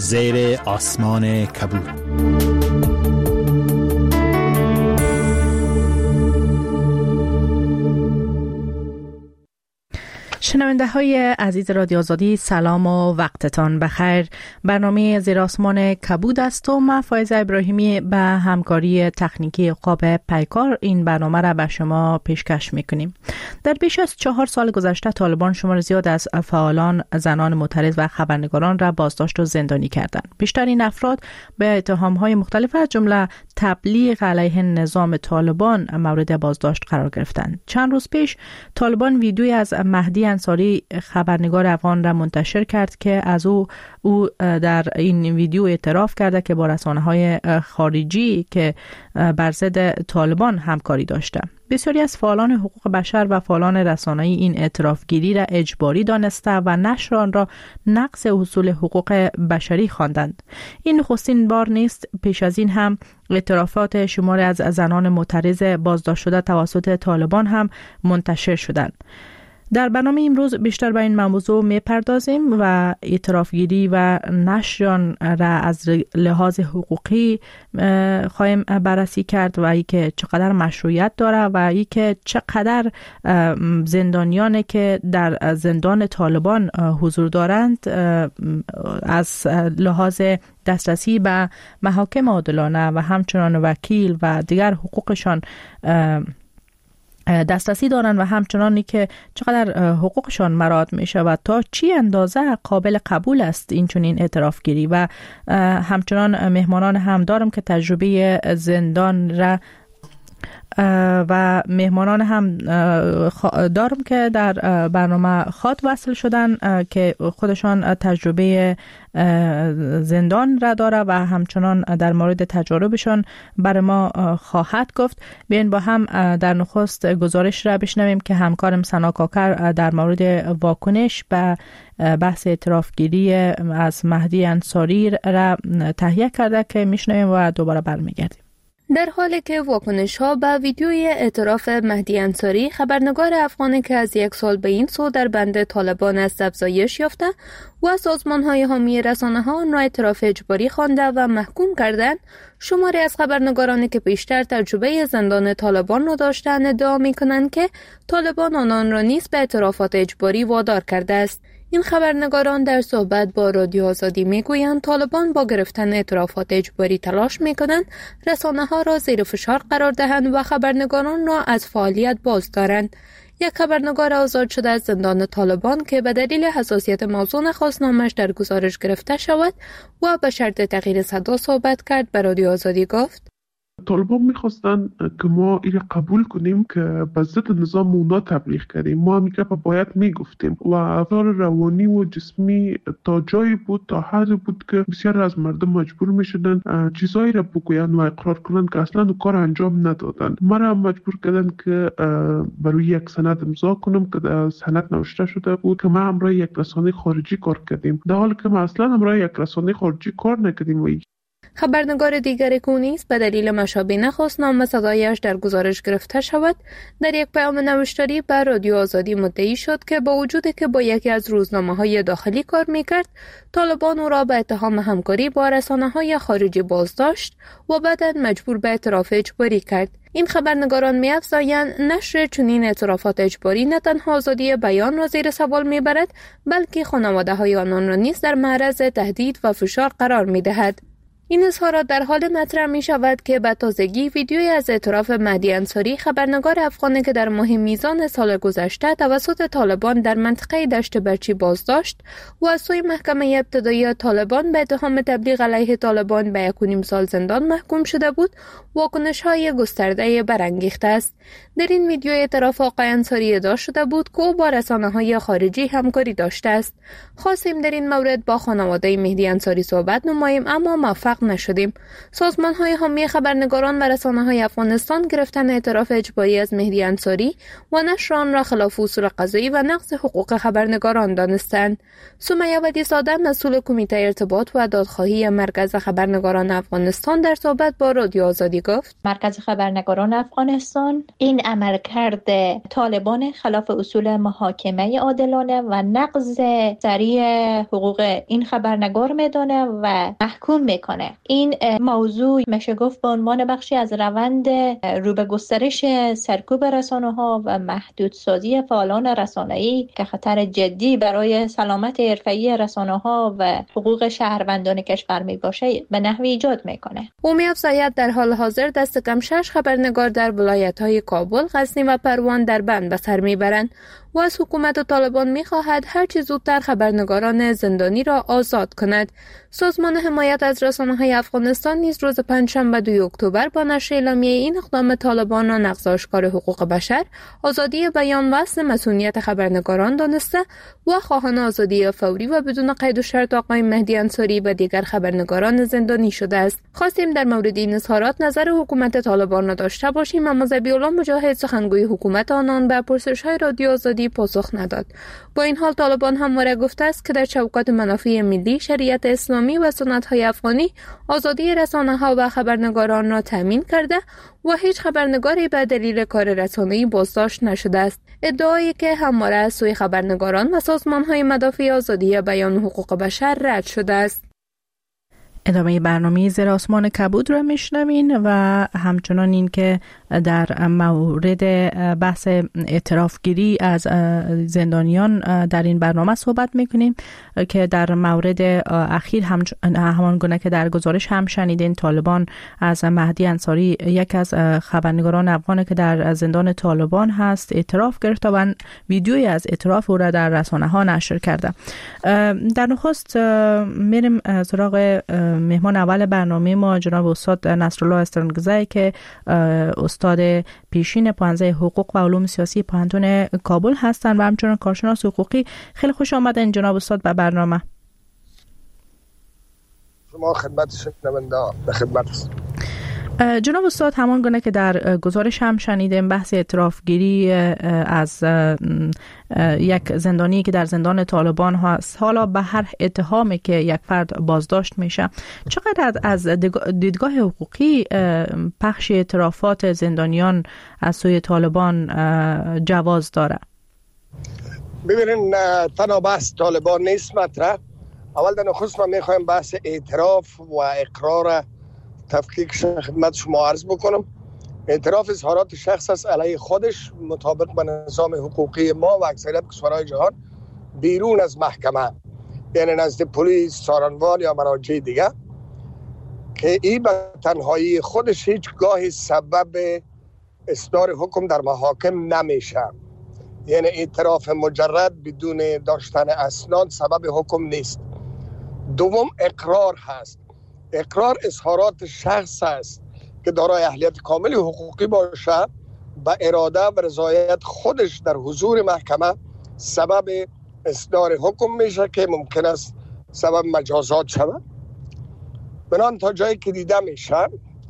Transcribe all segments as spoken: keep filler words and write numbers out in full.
زیر آسمان کبود. شنونده های عزیز رادیو آزادی، سلام و وقتتان بخیر. برنامه زیر آسمان کبود است و من فایزه ابراهیمی به همکاری تکنیکی عقاب پیکار این برنامه را به شما پیشکش میکنیم. در بیش از چهار سال گذشته طالبان شمار زیاد از فعالان، زنان معترض و خبرنگاران را بازداشت و زندانی کردند. بیشترین افراد به اتهام‌های مختلف از جمله تبلیغ علیه نظام طالبان مورد بازداشت قرار گرفتند. چند روز پیش طالبان ویدیویی از مهدی انصاری خبرنگار افغان را منتشر کرد که از او او در این ویدیو اعتراف کرده که با رسانه‌های خارجی که بر ضد طالبان همکاری داشته. بسیاری از فعالان حقوق بشر و فعالان رسانه‌ای این اعترافگیری را اجباری دانسته و نشر آن را نقض اصول حقوق بشری خواندند. این نخستین بار نیست. پیش از این هم اعترافات شماری از زنان معترض بازداشت شده توسط طالبان هم منتشر شدند. در برنامه امروز بیشتر به این موضوع می‌پردازیم و اعترافگیری و نشر آن را از لحاظ حقوقی خواهیم بررسی کرد و اینکه چقدر مشروعیت داره و اینکه چقدر زندانیانی که در زندان طالبان حضور دارند از لحاظ دسترسی به محاکم عادلانه و همچنان وکیل و دیگر حقوقشان دسترسی دارند و همچنانی که چقدر حقوقشان مراعات می شود، تا چی اندازه قابل قبول است این چنین اعترافگیری. و همچنان مهمانان هم دارم که تجربه زندان را و مهمانان هم دارم که در برنامه خود وصل شدن که خودشان تجربه زندان را داره و همچنان در مورد تجاربشان بر ما خواهد گفت. بیاین با هم در نخست گزارش را بشنویم که همکارم سنا کاکر در مورد واکنش به بحث اعترافگیری از مهدی انصاری را تهیه کرده که میشنویم و دوباره برمیگردیم. در حالی که واکنش‌ها به ویدیوی اعتراف مهدی انصاری خبرنگار افغانی که از یک سال به این سو در بند طالبان است افزایش یافته و سازمان‌های حامی رسانه‌ها آن را اعتراف اجباری خوانده و محکوم کردند، شماری از خبرنگارانی که بیشتر تجربه زندان طالبان را داشتند ادعا می‌کنند که طالبان آنان را نیز به اعترافات اجباری وادار کرده است. این خبرنگاران در صحبت با رادیو آزادی میگویند طالبان با گرفتن اعترافات اجباری تلاش میکنند رسانه‌ها را زیر فشار قرار دهند و خبرنگاران را از فعالیت باز دارند. یک خبرنگار آزاد شده از زندان طالبان که به دلیل حساسیت موضوع نخواست نامش در گزارش گرفته شود و به شرط تغییر صدا صحبت کرد به رادیو آزادی گفت: طالبان میخواستن که ما این قبول کنیم که به ضد نظام اونا تبلیغ کردیم. ما همیشه باید میگفتیم و افکار روانی و جسمی تا جایی بود، تا حدی بود که بسیار از مردم مجبور میشدن چیزایی را بگوین و اقرار کنن که اصلا کار انجام ندادن. ما را مجبور کردن که برای یک سند امضا کنم که سند نوشته شده بود که ما همراه یک رسانه خارجی کار کردیم، در حالی که ما اصلا همراه یک رسانه خارجی کار نکردیم. خبرنگار دیگری که نیست به دلیل مشابه نخواست نام صدایش در گزارش گرفته شود، در یک پیام نوشتاری به رادیو آزادی مدعی شد که با وجودی که با یکی از روزنامه‌های داخلی کار می‌کرد، طالبان او را به اتهام همکاری با رسانه‌های خارجی بازداشت و بعداً مجبور به اعتراف اجباری کرد. این خبرنگاران می‌افزایند نشر چنین اعترافات اجباری نه تنها آزادی بیان را زیر سوال می‌برد، بلکه خانواده‌های آنان را نیز در معرض تهدید و فشار قرار می‌دهد. این اظهارات در حال مطرح می شود که به تازگی ویدیویی از اعتراف مهدی انصاری خبرنگار افغانی که در ماه میزان سال گذشته توسط طالبان در منطقه دشت برچی بازداشت و از سوی محکمه ابتدایی طالبان به اتهام تبلیغ علیه طالبان به یک و نیم سال زندان محکوم شده بود، واکنش‌های گسترده برانگیخته است. در این ویدیو اعتراف آقای انصاری ادعا شده بود که او با رسانه‌های خارجی همکاری داشته است. خواستیم در این مورد با خانواده مهدی انصاری صحبت نماییم اما موفق موفق نشدیم. سازمان های حامی خبرنگاران و رسانه های افغانستان گرفتن اعتراف اجباری از مهدی انصاری و نشر آن را خلاف اصول قضایی و نقض حقوق خبرنگاران دانستند. سمیه ودی زاده مسئول کمیته ارتباط و دادخواهی مرکز خبرنگاران افغانستان در صحبت با رادیو آزادی گفت: مرکز خبرنگاران افغانستان این عملکرد طالبان خلاف اصول محاکمه عادلانه و نقض سریع حقوق این خبرنگار میدانه و محکوم میکنه. این موضوع میشه گفت به عنوان بخشی از روند رو به گسترش سرکوب رسانه‌ها و محدودسازی فعالان رسانه‌ای که خطر جدی برای سلامت حرفه‌ای رسانه‌ها و حقوق شهروندان کشور می باشه به نحوی ایجاد میکنه. او می‌افزاید در حال حاضر دست کم شش خبرنگار در ولایت‌های کابل، غزنی و پروان در بند به سر میبرند و از حکومت طالبان می‌خواهد هر چه زودتر خبرنگاران زندانی را آزاد کند. سازمان حمایت از رسانه‌های افغانستان نیز روز پنجشنبه دوم اکتبر با نشر اعلامیه این اقدام طالبان را نقض آشکار حقوق بشر، آزادی بیان و اصل مسئولیت خبرنگاران دانسته و خواهان آزادی فوری و بدون قید و شرط آقای مهدی انصاری و دیگر خبرنگاران زندانی شده است. خواستیم در مورد این اظهارات نظر حکومت طالبان را داشته باشیم، اما ذبیح‌الله مجاهد سخنگوی حکومت آنان به پرسش‌های رادیو آزادی پاسخ نداد. با این حال طالبان همواره گفته است که در چوکات منافع ملی، شریعت اسلامی و سنت‌های افغانی آزادی رسانه‌ها و خبرنگاران را تامین کرده و هیچ خبرنگاری به دلیل کار رسانه‌ای بازداشت نشده است. ادعایی که همواره از سوی خبرنگاران و سازمان‌های مدافع آزادی بیان و حقوق بشر رد شده است. ادامه برنامه زیر آسمان کبود را میشنوین و همچنان این که در مورد بحث اعترافگیری از زندانیان در این برنامه صحبت میکنیم که در مورد اخیر هم همان گونه که در گزارش هم شنیدین، طالبان از مهدی انصاری، یک از خبرنگاران افغان که در زندان طالبان هست، اعتراف گرفته و ویدیویی از اعتراف او را در رسانه ها نشر کرده. در نخست میریم سراغ مهمان اول برنامه ما، جناب استاد نصرالله استرنگزی که استاد پیشین پانزه حقوق و علوم سیاسی پوهنتون کابل هستند و همچنین کارشناس حقوقی. خیلی خوش آمدین جناب استاد به برنامه. شما خدمت شنونده به خدمت است. جناب استاد، همان گونه که در گزارش هم شنیدیم، بحث اعترافگیری از یک زندانی که در زندان طالبان هست، حالا به هر اتهامی که یک فرد بازداشت میشه، چقدر از دیدگاه حقوقی پخش اعترافات زندانیان از سوی طالبان جواز داره؟ ببینین، تنها بحث طالبان نیست مطرح. اول در نخست من میخوایم بحث اعتراف و اقرار تفکیکش خدمت شما عرض بکنم. اعتراف اظهارات شخص است علیه خودش مطابق با نظام حقوقی ما و اکثریت کشورهای جهان بیرون از محکمه، یعنی نزد پلیس، سارنوال یا مراجع دیگه، که این به تنهایی خودش هیچگاه سبب اصدار حکم در محاکم نمیشه. یعنی اعتراف مجرد بدون داشتن اسناد سبب حکم نیست. دوم اقرار هست. اقرار اظهارات شخص است که دارای اهلیت کامل حقوقی باشه، به اراده و رضایت خودش در حضور محکمه سبب اصدار حکم میشه که ممکن است سبب مجازات شود. بنان تا جایی که دیده میشه،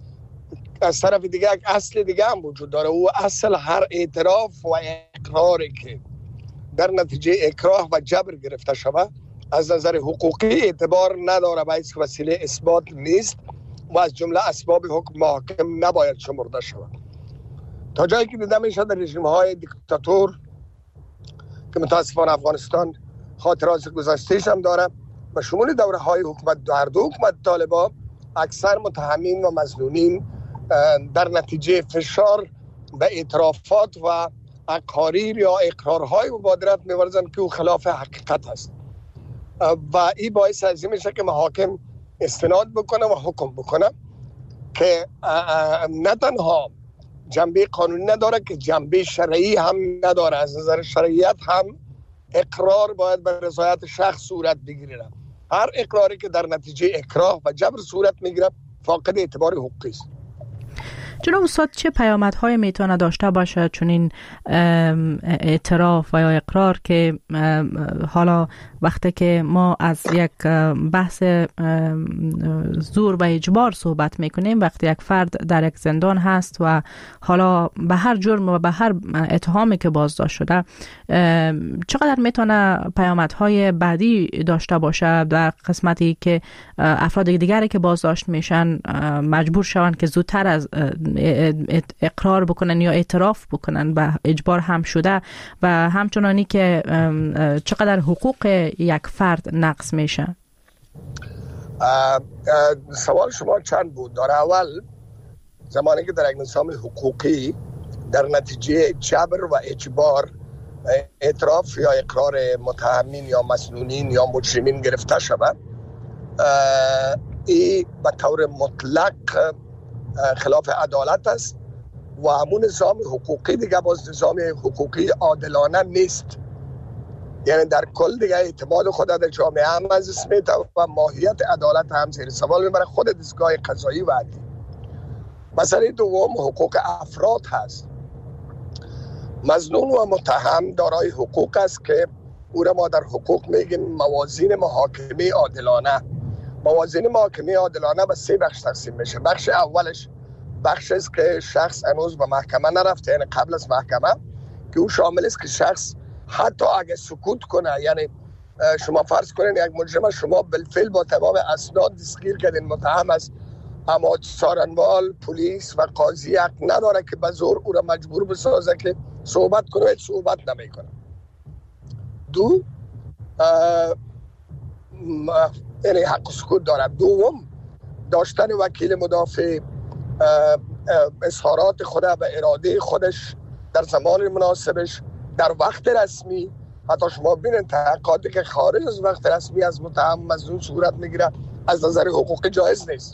از طرف دیگه یک اصل دیگه هم وجود داره. او اصل هر اعتراف و اقراری که در نتیجه اکراه و جبر گرفته شود از نظر حقوقی اعتبار نداره و هیچ وسیله اثبات نیست و از جمله اسباب حکم محاکم نباید شمرده شود. تا جایی که دیده میشه در رژیم‌های دیکتاتور که متاسفانه افغانستان خاطرات گذشته‌اش هم داره و شمول دوره‌های حکومت در دو حکومت طالبان، اکثر متهمین و مظنونین در نتیجه فشار به اعترافات و اقاریر یا اقرارهای مبادرت می‌ورزند که او خلاف حقیقت است و این باعث از این میشه که محاکم استناد بکنه و حکم بکنه که نه تنها جنبه قانونی نداره که جنبه شرعی هم نداره. از نظر شرعیت هم اقرار باید به رضایت شخص صورت بگیره. هر اقراری که در نتیجه اکراه و جبر صورت میگیره فاقد اعتبار حقوقی است. جناب استاد چه پیامدهای میتونه داشته باشه چون این اعتراف و یا اقرار که حالا وقتی که ما از یک بحث زور و اجبار صحبت میکنیم، وقتی یک فرد در یک زندان هست و حالا به هر جرم و به هر اتهامی که بازداشت شده، چقدر میتونه پیامدهای بعدی داشته باشه در قسمتی که افراد دیگری که بازداشت میشن مجبور شوند که زودتر از اقرار بکنن یا اعتراف بکنن به اجبار هم شده، و همچنانی که چقدر حقوق یک فرد نقض میشه؟ سوال شما چند بود؟ در اول زمانی که در یک نظام حقوقی در نتیجه جبر و اجبار اعتراف یا اقرار متهمین یا مسئولین یا مجرمین گرفته شود، این به طور مطلق خلاف عدالت است و همون نظام حقوقی دیگه باز نظام حقوقی عادلانه نیست. یعنی در کل دیگه اعتماد خود در جامعه هم از اسم و ماهیت عدالت هم زیر سوال میبره، خود دستگاه قضایی و عدلی. مسئله دوم حقوق افراد هست. مظنون و متهم دارای حقوق است که او را ما در حقوق میگیم موازین محاکمه عادلانه. موازین محاکمه عادلانه به سه بخش تقسیم میشه. بخش اولش بخش است که شخص هنوز به محکمه نرفته، یعنی قبل از محکمه، که او شامل است که شخص حتی اگه سکوت کنه، یعنی شما فرض کنین یک مجرم شما بالفعل با تمام اسناد دستگیر کردین، متهم است، اما سارنوال، پلیس و قاضی حق نداره که به زور او را مجبور بسازه که صحبت کنه، هیچ صحبت نمیکنه. دو یعنی حق سکوت داره. دوم داشتن وکیل مدافع، اظهارات خود و اراده خودش در زمان مناسبش در وقت رسمی. حتی شما ببینید تحقیقاتی که خارج از وقت رسمی از متهم مظنون صورت میگیره از نظر حقوقی جایز نیست.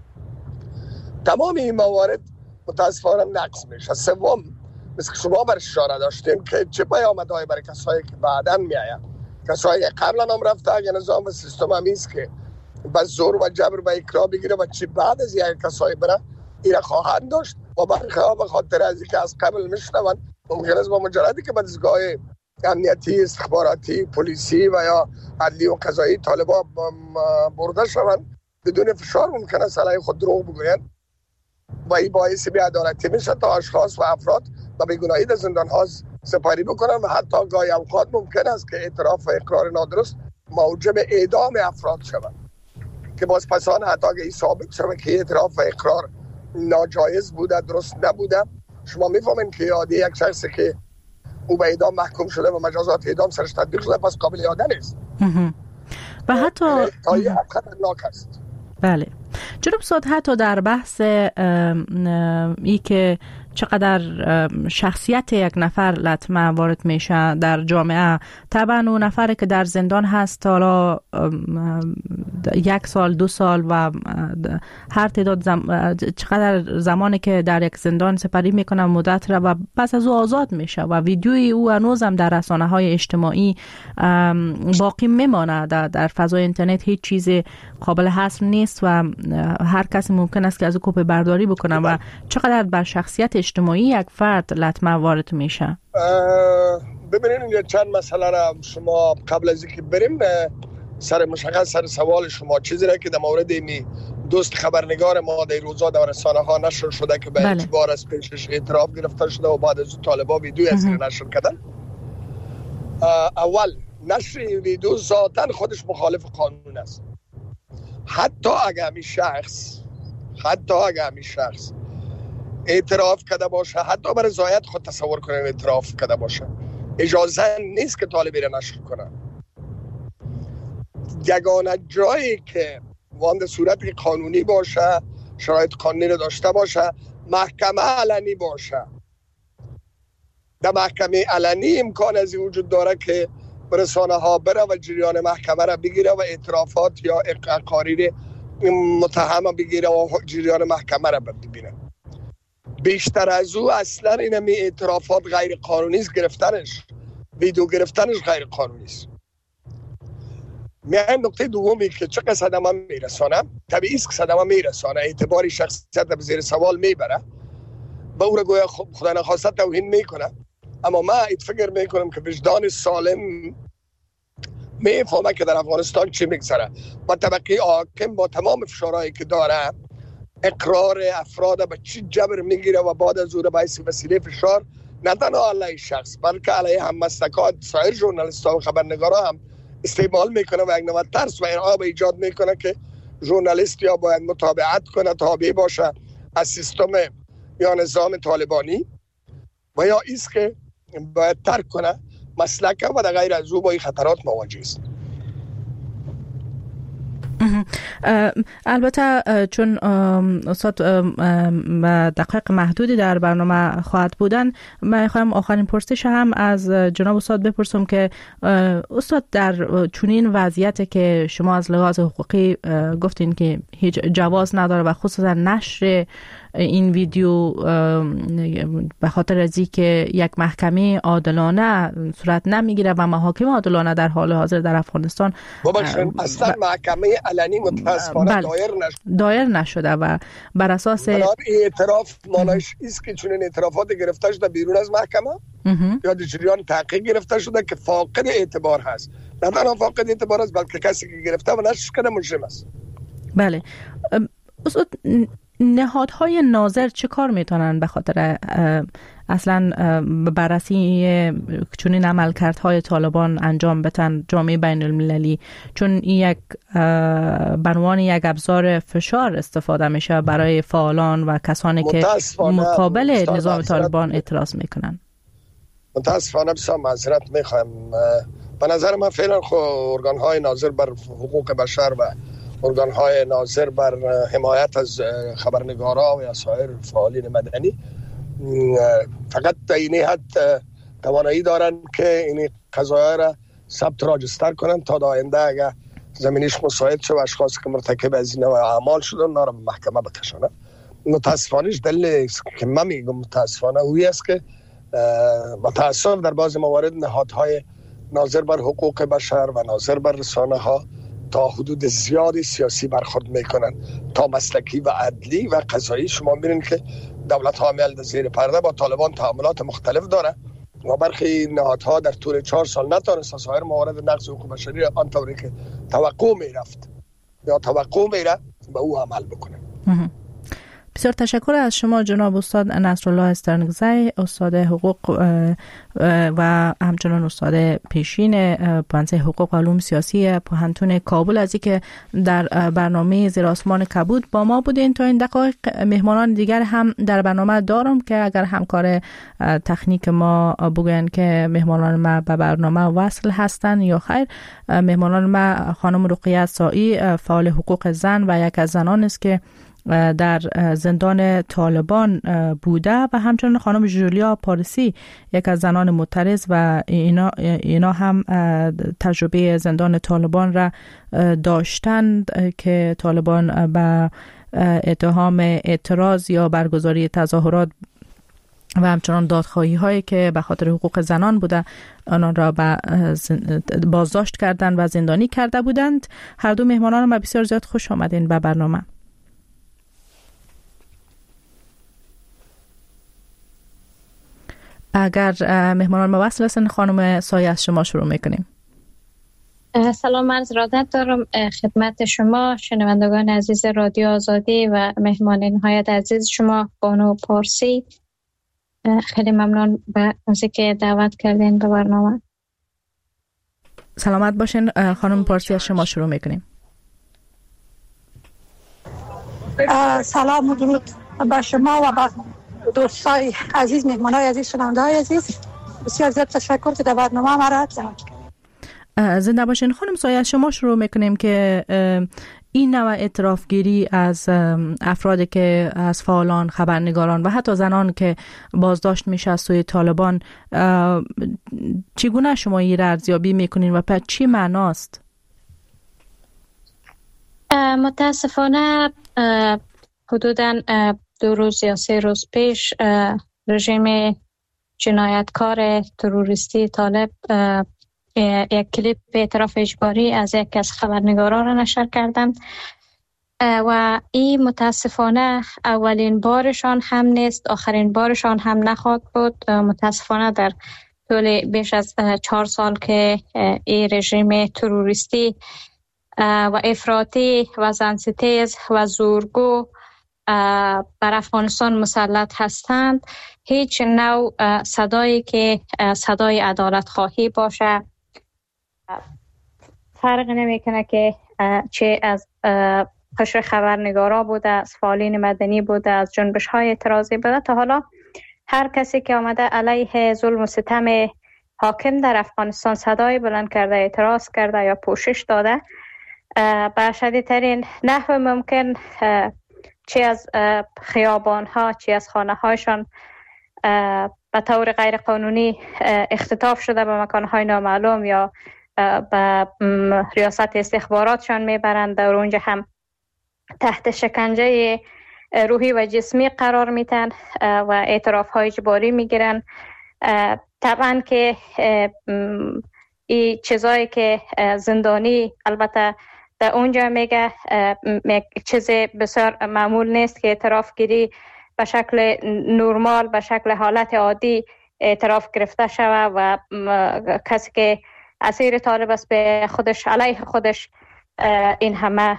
تمام این موارد متاسفانه نقض میشه. سوم مثل که شما بر اشاره داشتیم که چه پیامدهایی برای کسایی که بعداً میآید، کسایی که قبلا هم رفته اگه نظام و سیستم هم است که با زور و جبر و اکراه بگیره و چی بعد از یک کسایی بره ایره خواهند داشت و برخی ها به خاطر از اینکه از قبل میشنون ممکن است با مجردی که به دستگاه امنیتی، استخباراتی، پلیسی و یا عدلی و قضایی طالبا برده شوند، بدون فشار ممکن است علیه خود دروغ بگویند و این باعث بی‌عدالتی میشه تا اشخاص و افراد و بیگناهی در زندان ها سپاری بکنن و حتی گاهی اوقات ممکن است که اعتراف و اقرار نادرست موجب اعدام افراد شود که باز پسان حتی اگه ثابت شود که اعتراف و اقرار ناجایز بوده، درست نبوده، شما میفهمین که یادی یک شخصی که او به اعدام محکوم شده و مجازات اعدام سرش تطبیق شده پس قابل اعاده نیست و حتی تایی خطرناک است. بله جناب استاد، حتی در بحث ای که چقدر شخصیت یک نفر لطمه وارد میشه در جامعه، طبعا اون نفری که در زندان هست حالا یک سال دو سال و هر تعداد زم... چقدر زمانی که در یک زندان سپری میکنه مدت را و پس از او آزاد میشه و ویدیوی او هنوز هم در رسانه های اجتماعی باقی میمانه. در, در فضای اینترنت هیچ چیز قابل حصر نیست و هر کسی ممکن است که از او کپی برداری بکنه و چقدر بر شخصیت اجتماعی یک فرد لطمه وارد میشه. ببینید یه چند مسئله را شما قبل از اینکه بریم سر مشخص سر سوال شما چیزی را که در مورد این دوست خبرنگار ما در روزا در رسانه ها نشر شده که به بله. اعتبار از پیشش اعتراف گرفته شده و بعد از طالبا ویدیو از نشر کردن. اول نشر ویدیو ذاتاً خودش مخالف قانون است. حتی اگر می شخص حتی اگر می شخص اعتراف کرده باشه، حتی برای رضایت خود تصور کنن اعتراف کرده باشه، اجازه نیست که طالبی را نشر کنن. یگانه جایی که وان صورت قانونی باشه، شرایط قانونی را داشته باشه، محکمه علنی باشه. در محکمه علنی امکان از وجود داره که رسانه ها بره و جریان محکمه را بگیره و اعترافات یا اقراری متهم بگیره و جریان محکمه را ببینه. بیشتر از او اصلا این می اعترافات غیر قانونی است، گرفتنش ویدیو گرفتنش غیر قانونی است. میایم نقطه دومی که چقدر صدمه میرسانه، طبیعی است که صدمه میرسانه، اعتباری شخصیت به زیر سوال میبره به او را گویا خدا نخواسته توهین میکنه. اما من اید فکر میکنم که وجدان سالم میفهمه که در افغانستان چی میگذره و طبقه حاکم با تمام فشارهایی که داره اقرار افراد به چی جبر میگیره و بعد از او را باعث وسیله فشار نه تنها علیه شخص بلکه علیه هم مسلکات سایر ژورنالیست‌ها و خبرنگارا هم استعمال میکنه و یک نوع ترس و ارعاب ایجاد میکنه که ژورنالیست یا باید متابعت کنه، تابع باشه از سیستم یا نظام طالبانی و یا ایست که باید ترک کنه مسلک و در غیر از او با این خطرات مواجه است. البته چون استاد دقایق محدودی در برنامه خواهد بودن، من خواهم آخرین پرسش هم از جناب استاد بپرسم که استاد در چنین وضعیتی که شما از لحاظ حقوقی گفتین که هیچ جواز نداره و خصوصا نشر این ویدیو به خاطر از اینکه یک محکمه عادلانه صورت نمیگیره و محاکم عادلانه در حال حاضر در افغانستان ببخشید اصلا ب... محکمه علنی متاسفانه دایر نشده دایر نشده و بر اساس اعتراف مالش است که چون اعترافات گرفته شده بیرون از محکمه یا در جریان تحقیق گرفته شده که فاقد اعتبار هست، نه تنها فاقد اعتبار است بلکه کسی که گرفته و نشر کرده مجرم است. بله استاد، نهادهای ناظر چه کار میتونن به خاطر اصلا بررسی چنین عملکردهای طالبان انجام بدن جامعه بین المللی، چون این یک بنوان یک ابزار فشار استفاده میشه برای فعالان و کسانی که مقابل نظام طالبان اعتراض میکنن؟ متاسفانه بسیار معذرت میخوایم. به نظر من فعلا خو ارگانهای ناظر بر حقوق بشر و ارگانهای ناظر بر حمایت از خبرنگارا و یا سایر فعالین مدنی فقط در این حد توانایی دارن که این قضایا را ثبت راجستر کنن تا در آینده اگر زمینش مساعد شد و اشخاصی که مرتکب از این اعمال شدن اونا را به محکمه بکشانه. متاسفانه دلیل که من میگم متاسفانه اوی است که متاسف در بعض موارد نهادهای ناظر بر حقوق بشر و ناظر بر رسانه ها تا حدود زیادی سیاسی برخورد میکنن تا مسلکی و عدلی و قضایی. شما میبینید که دولت حامیل در زیر پرده با طالبان تعاملات مختلف داره و برخی نهادها در طول چهار سال نتونست سایر موارد نقض حقوق بشری آنطوری که توقع میرفت یا توقع میره به او عمل بکنه. بسیار تشکر از شما جناب استاد نصرالله استرنگزی، استاد حقوق و همچنان استاد پیشین پانزه حقوق و علوم سیاسی پوهنتون کابل، از اینکه در برنامه زیر آسمان کبود با ما بودین. تا این دقایق مهمانان دیگر هم در برنامه دارم که اگر همکار تکنیک ما بگوین که مهمانان ما به برنامه وصل هستن یا خیر. مهمانان ما خانم رقیه سایی، فعال حقوق زن و یک از زنان است که در زندان طالبان بوده و همچنین خانم جولیا پارسی، یک از زنان معترض و اینا, اینا هم تجربه زندان طالبان را داشتند که طالبان به اتهام اعتراض یا برگزاری تظاهرات و همچنان دادخواهی هایی که به خاطر حقوق زنان بوده آنان را بازداشت کردند و زندانی کرده بودند. هر دو مهمانان ما بسیار زیاد خوش آمدین به برنامه. اگر مهمانان ما وصل هستن خانم سایه از شما شروع میکنیم. سلام، عرض ارادت دارم خدمت شما شنوندگان عزیز رادیو آزادی و مهمان نهایت عزیز شما بانو پارسی. خیلی ممنون به اینکه دعوت کردین به برنامه. سلامت باشین خانم پارسی، از شما شروع میکنیم. سلام و درود به شما و به دوستای عزیز، مهمانای عزیز، شنونده‌های عزیز. بسیار زیاد تشکر که در برنامه ما را دعوت کردید. زنده باشین خانم سایه، از شما شروع میکنیم که این نوع اعترافگیری از افرادی که از فعالان، خبرنگاران و حتی زنان که بازداشت میشه از سوی طالبان، چگونه شما این را ارزیابی میکنین و پر چی معناست؟ متاسفانه حدوداً دو روز یا سه روز پیش رژیم جنایتکار تروریستی طالب یک کلیپ اعتراف اجباری از یک از خبرنگاران را نشر کردند. و این متاسفانه اولین بارشان هم نیست، آخرین بارشان هم نخواهد بود. متاسفانه در طول بیش از چهار سال که این رژیم تروریستی و افراطی و زنستیز و زورگو بر افغانستان مسلط هستند، هیچ نوع صدایی که صدای عدالت خواهی باشه فرق نمیکنه که چه از قشر خبرنگارا بوده، از فعالین مدنی بوده، از جنبش های اعتراضی بوده، تا حالا هر کسی که آمده علیه ظلم و ستم حاکم در افغانستان صدای بلند کرده، اعتراض کرده یا پوشش داده، به شدیدترین نحو ممکن چی از خیابان ها چی از خانه هایشان به طور غیر قانونی اختطاف شده به مکان های نامعلوم یا به ریاست استخباراتشان میبرند و اونجا هم تحت شکنجه روحی و جسمی قرار میتن و اعتراف های اجباری میگیرن. طبعا که این چیزایی که زندانی البته در اونجا میگه چیز بسیار معمول نیست که اعتراف گیری به شکل نرمال، به شکل حالت عادی اعتراف گرفته شود و کسی که اسیر طالب است به خودش علیه خودش این همه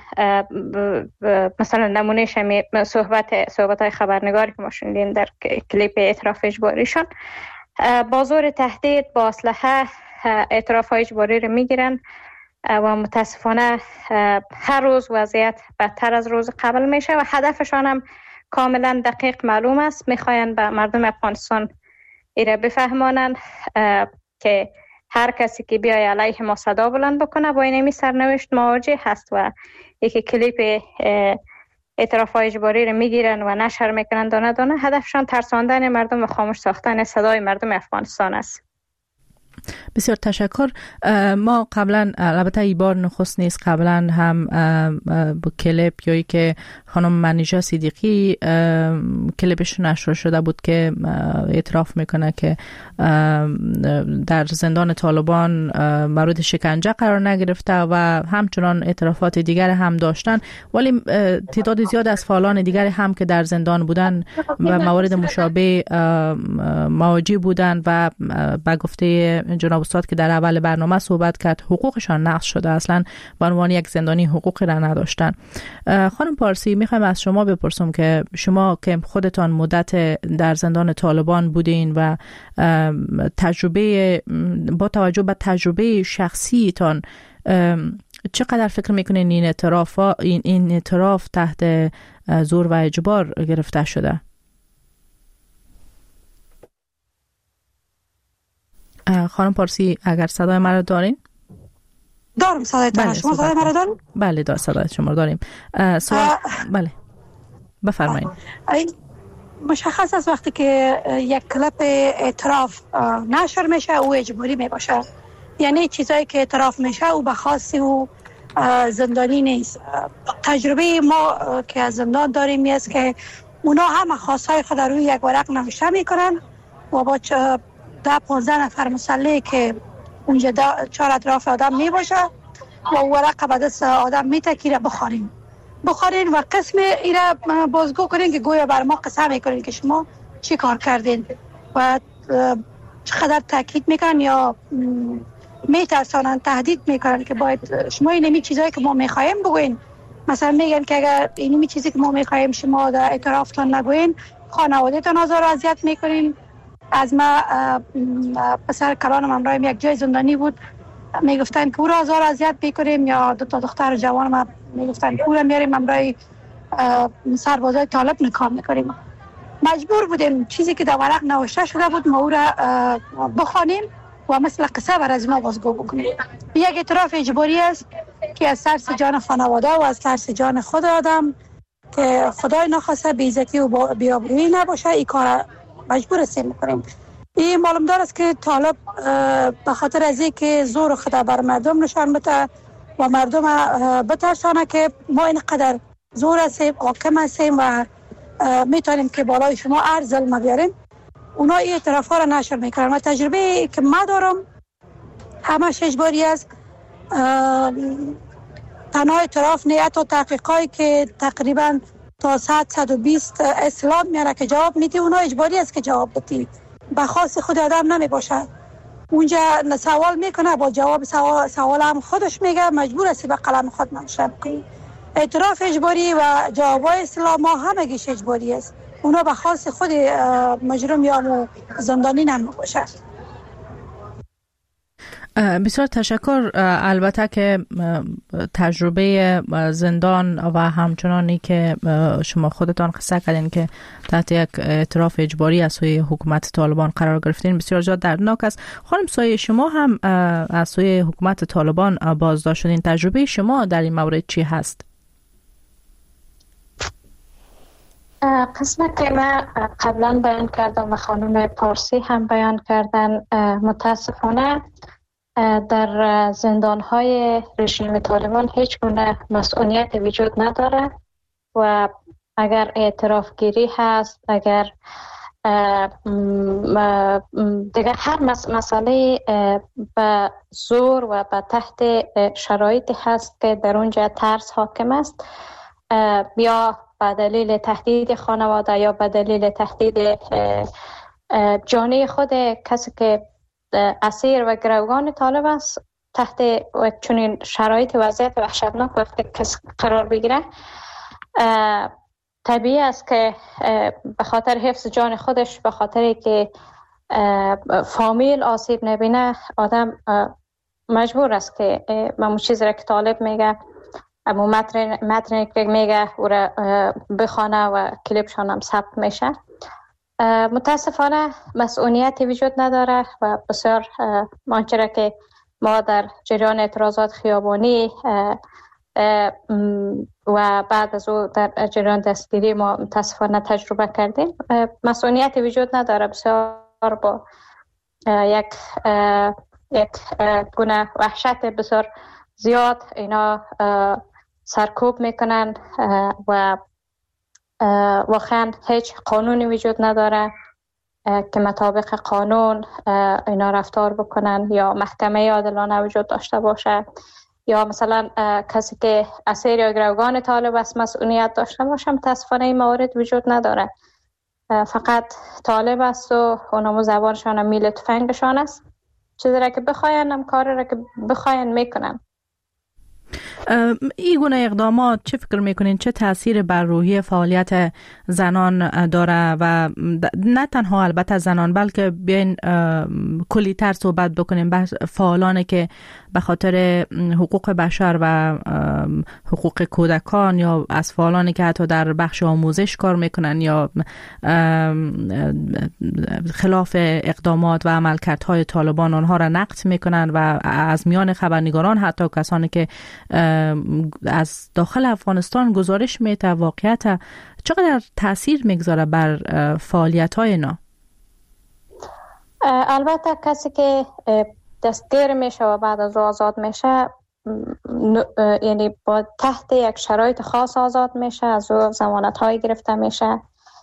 مثلا نمونه شمی صحبت صحبت های خبرنگاری که ما شنیدیم در کلیپ اعتراف اجباریشان با زور تهدید با اسلحه اعتراف های اجباری رو میگیرن و متاسفانه هر روز وضعیت بدتر از روز قبل میشه و هدفشان هم کاملا دقیق معلوم است. میخواین به مردم افغانستان ایره بفهمانن که هر کسی که بیای علیه ما صدا بلند بکنه با اینمی سرنوشت مواجه هست و یکی کلیپ اعتراف های اجباری رو میگیرن و نشر میکنن دانه دانه. هدفشان ترساندن مردم و خاموش ساختن صدای مردم افغانستان است. بسیار تشکر. ما قبلا البته ای بار نخست نیست، قبلا هم با کلیپ یایی که خانم منیژه صدیقی کلیپش نشر شده بود که اعتراف میکنه که در زندان طالبان مورد شکنجه قرار نگرفته و همچنان اعترافات دیگر هم داشتن، ولی تعداد زیاد از فعالان دیگر هم که در زندان بودن و موارد مشابه مواجه بودن و به گفته جناب استاد که در اول برنامه صحبت کرد حقوقشان نقض شده، اصلا به عنوان یک زندانی حقوقی را نداشتن. خانم پارسی، میخوایم از شما بپرسم که شما که خودتان مدت در زندان طالبان بودین و تجربه با توجه به تجربه شخصیتان چقدر فکر میکنین این اعتراف این این اعتراف تحت زور و اجبار گرفته شده؟ خانم پارسی اگر صدای مرا دارین؟ دارم صدای بله، شما صدای مرا دارین؟ بله دار صدای شما داریم. سوال بله بفرمایید. مشخص است وقتی که یک کلیپ اعتراف نشر میشه او اجباری میباشه، یعنی چیزایی که اعتراف میشه او به خاصی او زندانی نیست. تجربه ما که از زندان داریم است که اونا هم خاصهای خود روی یک ورق نوشته میکنن و با ده پانزده نفر مسلح که اونجا چهار اطراف آدم می باشه و ورق به دست آدم می تکیره بخارین بخارین و قسم ایره بازگو کنین که گویا بر ما قسم میکنین که شما چی کار کردین و چقدر تاکید میکنن یا میترسانن، تهدید میکنن که باید شما اینمی چیزایی که ما میخوایم بگوین. مثلا میگن که اگر اینمی چیزی که ما میخوایم شما در اعترافتان نگوین خانوادهتان آزار و اذیت میکنین. از ما پسر کلانم همراهیم یک جای زندانی بود، میگفتن که او را آزار اذیت بکنیم، یا دو تا دختر جوان ما میگفتن که او را میاریم همراه سربازای طالب نکام میکنیم. مجبور بودیم چیزی که در ورق نوشته شده بود ما او را بخوانیم و مثل قصه بر از ما بازگو بکنیم. یک اعتراف اجباری است که از ترس جان خانواده و از ترس جان خود آدم که خدای نخواسته بی‌عزتی و بی‌آبرویی نباشه این کار مجبور هستیم میکنیم. این معلوم دار است که طالب به خاطر از این که زور خود بر مردم نشان بده و مردم بترسانه که ما اینقدر زور هستیم، حاکم هستیم و میتونیم که بالای شما هر ظلم بیاریم، اونا این اعتراف ها را نشر میکنن. و تجربه که ما دارم همش اجباری است. تنها اعتراف نه، حتی تحقیقاتی که تقریبا تا صد صد و بیست اسلام میاره که جواب میدی، اونا اجباری است که جواب بدی، به خواست خود آدم نمی باشه. اونجا سوال میکنه با جواب سوال, سوال هم خودش میگه، مجبور است به قلم خود منشأ کنی. اعتراف اجباری و جوابای اسلام همگیش اجباری است. اونا به خواست خود مجرم یا زندانی نمی باشه. بسیار تشکر. البته که تجربه زندان و همچنانی که شما خودتان قصه کردین که تحت یک اعتراف اجباری از سوی حکومت طالبان قرار گرفتین بسیار زیاد دردناک است. خانم سایه، شما هم از سوی حکومت طالبان بازداشت شدین، تجربه شما در این مورد چی هست؟ قسمت که من قبلا بیان کردم و خانم پارسی هم بیان کردن، متاسفانه در زندان‌های رژیم طالبان هیچ گونه مسئولیت وجود نداره و اگر اعتراف گیری هست، اگر دیگر هر مسئله به زور و به تحت شرایطی هست که در اونجا ترس حاکم است، یا به دلیل تهدید خانواده یا به دلیل تهدید جانی خود کسی که اسیر و گروگان طالب است، تحت چنین شرایط وضعیت وحشتناک وقتی کسی قرار بگیره، طبیعی است که به خاطر حفظ جان خودش، به خاطر که فامیل آسیب نبینه، آدم مجبور است که همون چیزی را که طالب میگه، همون متنی که میگه او را بخوانه و کلیپشان هم ثبت میشه. متاسفانه مسئولیتی وجود نداره و بسیار آنچه که ما در جریان اعتراضات خیابانی و بعد از او در جریان دستگیری ما متاسفانه تجربه کردیم، مسئولیتی وجود نداره. بسیار با یک یک گونه وحشت بسیار زیاد اینا سرکوب میکنن و واقعا هیچ قانونی وجود نداره که مطابق قانون اینا رفتار بکنن یا محکمه عادلانه وجود داشته باشه، یا مثلا کسی که اسیر یا گروگان طالب است مسئولیت داشته باشه. متاسفانه این موارد وجود نداره. فقط طالب است و اونمو زبانشان هم میل تفنگشان است، چیزی را که بخواین هم کاری را که بخواین میکنن. این گونه اقدامات چه فکر میکنین چه تاثیر بر روحی فعالیت زنان داره و نه تنها البته زنان، بلکه بیاین کلی تر صحبت بکنیم بر فعالانی که به خاطر حقوق بشر و حقوق کودکان یا از فعالانی که حتی در بخش آموزش کار میکنن یا خلاف اقدامات و عملکردهای طالبان آنها را نقد میکنن و از میان خبرنگاران حتی کسانی که از داخل افغانستان گزارش میده واقعیت چقدر تاثیر میگذاره بر فعالیت های اینا؟ البته کسی که دستگیر میشه و بعد از او آزاد میشه، یعنی با تحت یک شرایط خاص آزاد میشه، از او ضمانت های گرفته میشه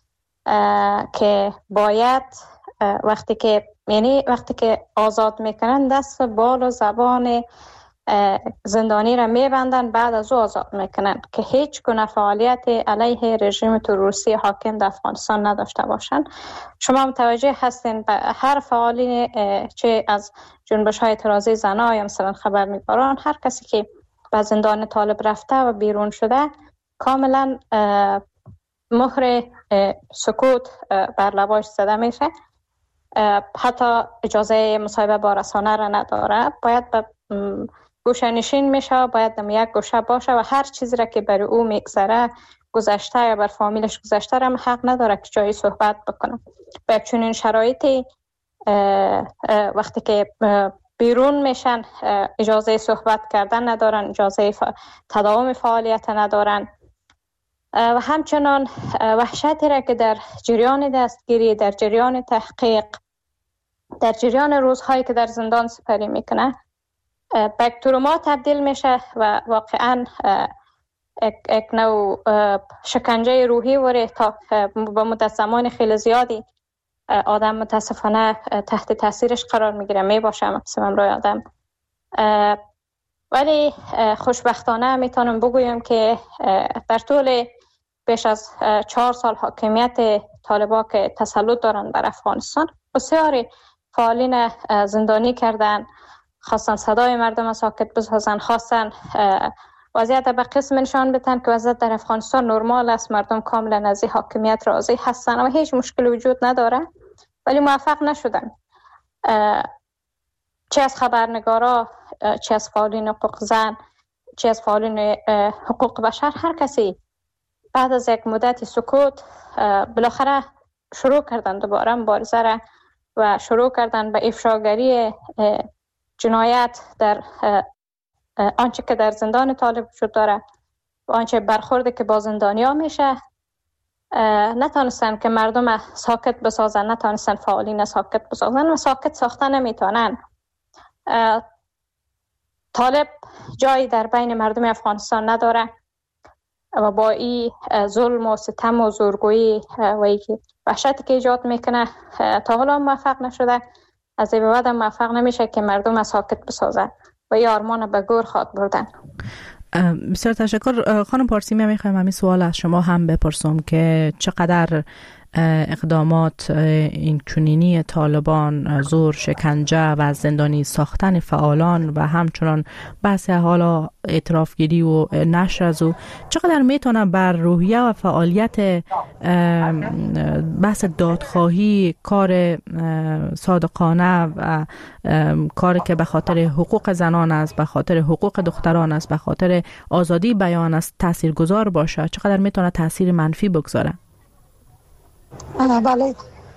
که باید وقتی که یعنی وقتی که آزاد میکنن دست بال و زبان زندانی را میبندن، بعد از او آزاد میکنن که هیچ گونه فعالیت علیه رژیم تروریستی حاکم در افغانستان نداشته باشند. شما متوجه هستین به هر فعالی چه از جنبش های اعتراضی زنان یا مثلا خبرنگاران، هر کسی که به زندان طالب رفته و بیرون شده کاملا مهر سکوت بر لباش زده میشه، حتی اجازه مصاحبه با رسانه را نداره، باید به گوشه نشین میشه، باید در یک گوشه باشه و هر چیزی را که برای او میگذره، گذشته یا بر فامیلش گذشته را حق نداره که جایی صحبت بکنه. به چنین شرایطی وقتی که بیرون میشن اجازه صحبت کردن ندارن، اجازه تداوم فعالیت ندارن و همچنان وحشتی را که در جریان دستگیری، در جریان تحقیق، در جریان روزهایی که در زندان سپری میکنه به یک تروما تبدیل میشه و واقعا یک نوع شکنجه روحی وره تا با مدت زمان خیلی زیادی آدم متاسفانه تحت تاثیرش قرار میگیره، میباشه مکسیمم روی آدم. ولی خوشبختانه میتونم بگویم که در طول بیش از چهار سال حاکمیت طالبان که تسلط دارن بر افغانستان، بسیاری فعالین زندانی کردن، خواستن صدای مردم ساکت بسازن، خواستن وضعیت به قسم نشان بدن که وضعیت در افغانستان نرمال است، مردم کاملا از حاکمیت راضی هستن و هیچ مشکل وجود نداره، ولی موفق نشدن. چه از خبرنگارا، چه از فعالین حقوق زن، چه از فعالین حقوق بشر، هر کسی بعد از یک مدت سکوت بالاخره شروع کردن دوباره مبارزه را و شروع کردن به افشاگری جنایت در آنچه که در زندان طالب وجود داره و آنچه برخورده که با زندانیا میشه. نتانستن که مردم ساکت بسازن، نتانستن فعالین ساکت بسازن و ساکت ساختن نمیتونن. طالب جایی در بین مردم افغانستان نداره و با این ظلم و ستم و زورگویی و این وحشتی که ایجاد میکنه تا حالا موفق نشده، از این بعد موفق نمیشه که مردم ساکت بسازن و این آرمان به گور خواد بردن. بسیار تشکر. خانم پارسی، می میخوایم همین سوال از شما هم بپرسم که چقدر اقدامات این چنینی طالبان، زور، شکنجه و زندانی ساختن فعالان و همچنان بحث حالا اعترافگیری و نشر از او چقدر میتونه بر روحیه و فعالیت بحث دادخواهی، کار صادقانه و کاری که به خاطر حقوق زنان است، به خاطر حقوق دختران است، به خاطر آزادی بیان است تاثیرگذار باشه؟ چقدر میتونه تاثیر منفی بگذاره؟ بله،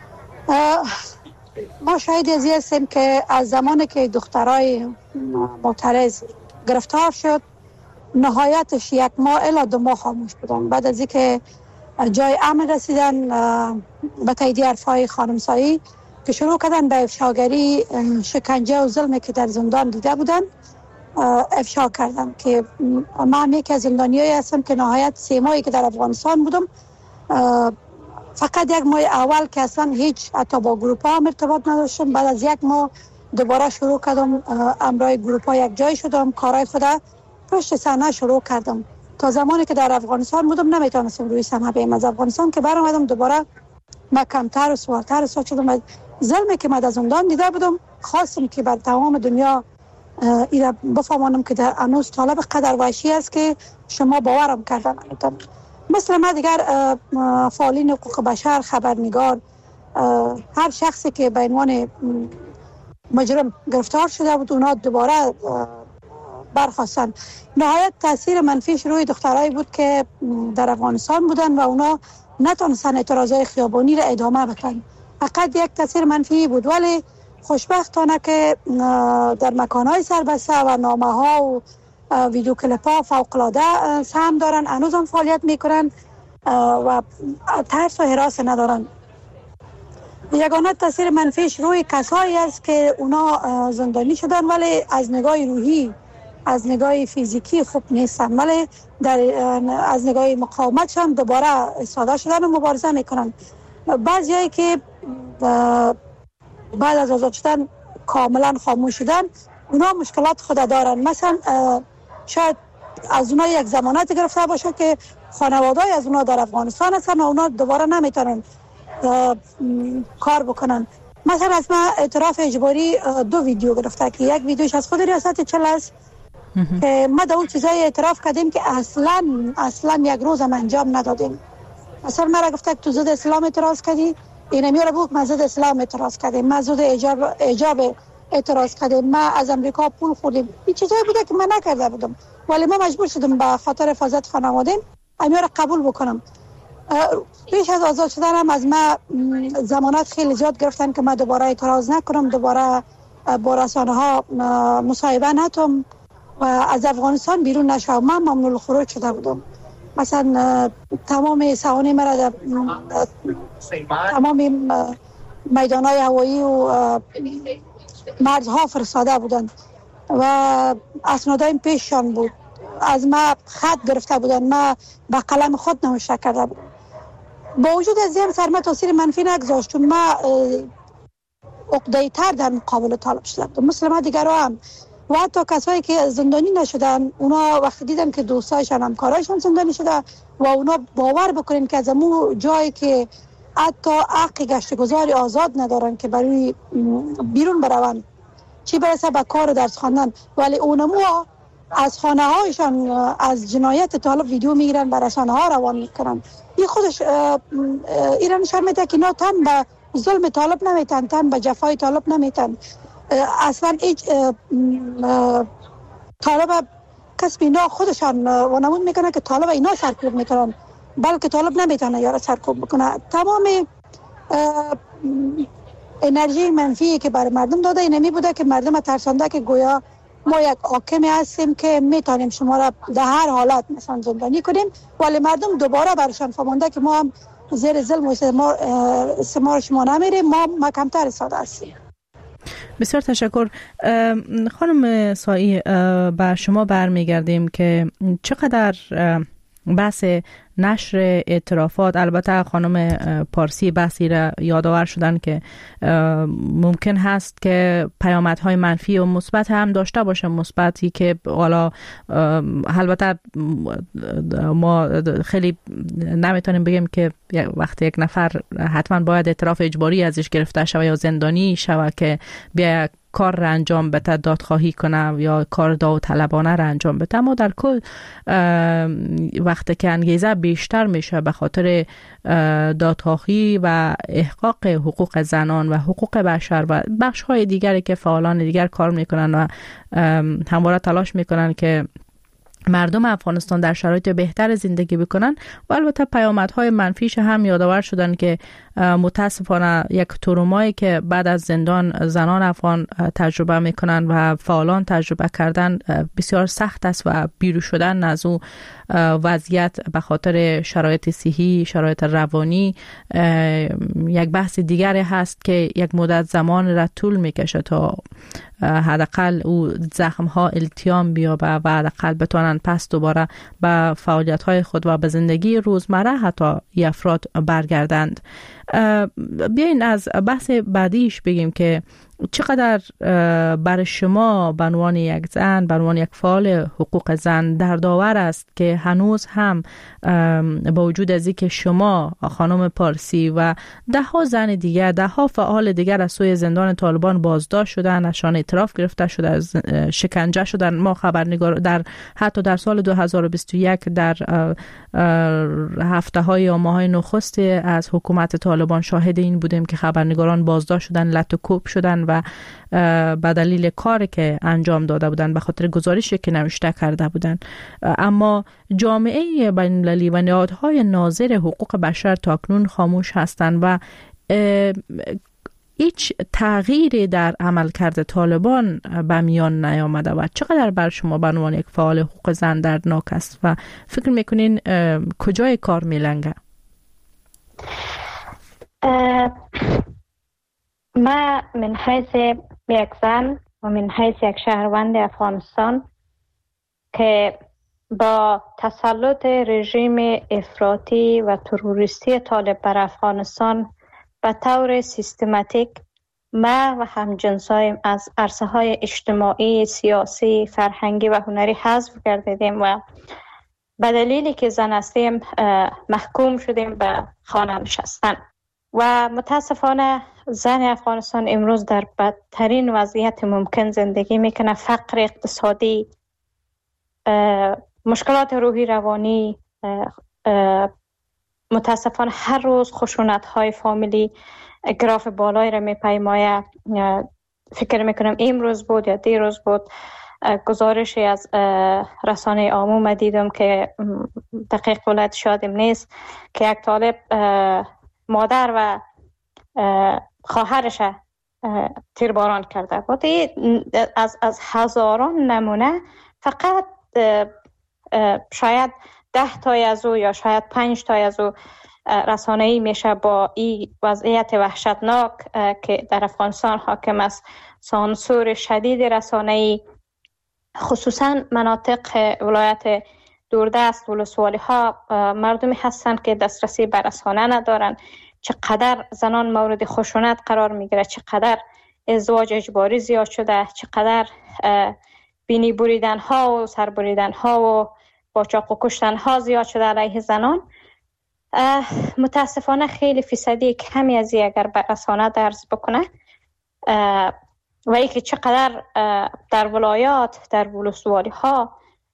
ما شاهد از این هستیم که از زمانی که دخترای معترض گرفتار شد نهایتش یک ماه الی دو ماه خاموش بودن. بعد از اینکه جای امن رسیدن به تایید حرفای خانم سایی که شروع کردن به افشاگری، شکنجه و ظلمی که در زندان دیده بودن افشا کردن. که من یکی از زندانیایی هستم که نهایت سه ماهی که در افغانستان بودم، فقط یک ماه اول که اصلا هیچ حتی با گروپ ها هم ارتباط نداشتم، بعد از یک ماه دوباره شروع کردم امرای گروپ ها یک جای شدم، کارهای خدا پشت صحنه شروع کردم. تا زمانی که در افغانستان بودم نمیتونستم روی صحنه بیام. از افغانستان که برآمدم دوباره من کمتر و سوالتر و سوال شدم. ظلمی که من در زندان دیده بودم خواستم که بر تمام دنیا اینا بفهمانم که در انوس طالب قدر وحشی است که شما باورم کردن. مثل ما دیگر فعالین حقوق بشر، خبرنگار، هر شخصی که به عنوان مجرم گرفتار شده بود اونا دوباره برخواستن. نهایت تاثیر منفیش روی دخترایی بود که در افغانستان بودن و اونا نتونستن اعتراضای خیابانی را ادامه بدن. فقط یک تاثیر منفی بود، ولی خوشبختانه که در مکانهای سربسته و نامه ها و ویدیو کلیپ ها فوق‌العاده سهم دارن، هنوز هم فعالیت میکنن و ترس و هراس ندارن. یگانه تاثیر منفیش روی کسایی است که اونا زندانی شدن ولی از نگاه روحی، از نگاه فیزیکی خوب نیستن، ولی در از نگاه مقاومتشان دوباره استفاده شدن و مبارزه میکنن. بعضیایی که بعد از آزاد شدن کاملا خاموش شدن اونا مشکلات خود دارن. مثلا شاید از اونا یک زمانت گرفته باشه که خانواده‌ای از اونا در افغانستان هستن و اونا دوباره نمیتونن کار بکنن. مثلا از من اعتراف اجباری دو ویدیو گرفته که یک ویدیوش از خود ریاست چل است که ما در اون چیزای اعتراف کردیم که اصلا اصلا یک روز هم انجام ندادیم. مثلا مرا گفته که تو ضد اسلام اعتراض کردی، این میاره بود ما ضد اسلام اعتراض کردیم، ما ضد ایجاب ایجاب اعتراض کردیم، ما از امریکا پول خوردیم. این چیزایی بوده که من نکرده بودم ولی ما مجبور شدم به خاطر حفاظت خانواده امیار قبول بکنم. پیش از آزاد شدنم از ما ضمانت خیلی زیاد گرفتن که من دوباره اعتراض نکنم، دوباره با رسانه ها مصاحبه نتم و از افغانستان بیرون نشم. من ممنوع الخروج شده بودم. مثلا تمام سوانح مرا در تمام میدان‌های هوایی و مرزها فرستاده بودند و اسنادایم پیششان بود. از ما خط گرفته بودن، ما با قلم خود نوشته کرده بودم. با وجود از این سر ما تاثیر منفی نگذاشت چون ما عقده‌ای تر در مقابل طالب شدم. مثل ما دیگر هم و حتی کسایی که زندانی نشدن اونا وقتی دیدن که دوستایشان همکارایشان زندانی شده و اونا باور بکنین که از امو جایی که حتی حق گشت گذاری آزاد ندارن که برای بیرون بروند چی برسه به کار و درس خواندن، ولی اونمو از خانه هایشان از جنایت طالب ویدیو میگیرن بر رسانه ها روان میکنن. این خودش ایران نشان میده که اینا تن به ظلم طالب نمیتن، تن به جفای طالب نمیتن. اصلا هیچ طالب کسب اینا خودشان وانمود میکنه که طالب اینا سرکوب میکنن، بلکه طالب نمیتونه یارو سرکوب بکنه. تمام انرژی منفی که برای مردم داده اینمی بوده که مردم ترسانده که گویا ما یک حاکمی هستیم که میتونیم شما را در هر حالت مثلا زندانی کنیم، ولی مردم دوباره برشان فهمونده که ما هم زیر ظلم و استعمار شما نمیریم، ما ما کمتر ساده هستیم. بسیار تشکر. خانم سایی، به شما برمیگردیم که چقدر بحث نشر اعترافات، البته خانم پارسی بحثی را یادآور شدن که ممکن هست که پیامدهای منفی و مثبت هم داشته باشه. مثبتی که حالا البته ما خیلی نمیتونیم بگیم که وقتی یک نفر حتما باید اعتراف اجباری ازش گرفته شود یا زندانی شود که بیا کار را انجام بده، دادخواهی کنه یا کار داوطلبانه را انجام بده، اما در کل وقتی که انگیزه بیشتر میشه به خاطر دادخواهی و احقاق حقوق زنان و حقوق بشر و بخش های دیگری که فعالان دیگر کار میکنن و همواره تلاش میکنن که مردم افغانستان در شرایط بهتر زندگی بکنن، و البته پیامدهای منفیش هم یادآور شدن که متاسفانه یک ترومایی که بعد از زندان زنان افغان تجربه میکنن و فعالان تجربه کردن بسیار سخت است و بیرون شدن از او وضعیت به خاطر شرایط صحی، شرایط روانی یک بحث دیگری هست که یک مدت زمان را طول میکشه تا حداقل او زخم ها التیام بیابه و حداقل بتونن پس دوباره به فعالیت های خود و به زندگی روزمره حتی افراد برگردند. بیاین از بحث بعدیش بگیم که چقدر برای شما به عنوان یک زن، به عنوان یک فعال حقوق زن دردآور است که هنوز هم با وجود از اینکه شما خانم پارسی و ده ها زن دیگر، ده ها فعال دیگر از سوی زندان طالبان بازداشت شدن، ازشان اعتراف گرفته شده، از شکنجه شدن. ما خبرنگار در حتی در سال دو هزار و بیست و یک در هفته های یا ماه های نخست از حکومت طالبان شاهد این بودیم که خبرنگاران بازداشت شدن، لط و کوب شدن و به دلیل کاری که انجام داده بودن، به خاطر گزارشی که نوشته کرده بودن. اما جامعه بین‌المللی و نهادهای ناظر حقوق بشر تاکنون خاموش هستند و هیچ تغییری در عملکرد طالبان به میان نیامده و چقدر بر شما به عنوان یک فعال حقوق زن دردناک است و فکر میکنین کجای کار میلنگه؟ ما من حیث یک زن و من حیث یک شهروند افغانستان که با تسلط رژیم افراطی و تروریستی طالب بر افغانستان به طور سیستماتیک ما و همجنسایم از عرصه های اجتماعی، سیاسی، فرهنگی و هنری حذف گردیدیم و به دلیلی که زن هستیم محکوم شدیم به خانه نشستن و متاسفانه زن افغانستان امروز در بدترین وضعیت ممکن زندگی میکنه. فقر اقتصادی، مشکلات روحی روانی، متاسفانه هر روز خشونت های فامیلی گراف بالایی را میپیمایه. فکر میکنم امروز بود یا دیروز بود گزارشی از رسانه عموم دیدم که دقیق ولایت شادم نیست که یک طالب مادر و خواهرش تیرباران کرده بود. از از هزاران نمونه فقط شاید ده تای از او یا شاید پنج تای از او رسانه‌ای میشه با این وضعیت وحشتناک که در افغانستان حاکم است، سانسور شدید رسانه‌ای، خصوصا مناطق ولایت دوردست ولسوالی ها مردمی هستند که دسترسی به رسانه ندارن. چقدر زنان مورد خشونت قرار میگیره، چقدر ازدواج اجباری زیاد شده، چقدر بینی بریدن ها و سر بریدن ها و با چاقو کشتن ها زیاد شده علیه زنان. متاسفانه خیلی فیصدی کمی از اگر به رسانه درز بکنه و اینکه چقدر در ولایات در ولسوالی ها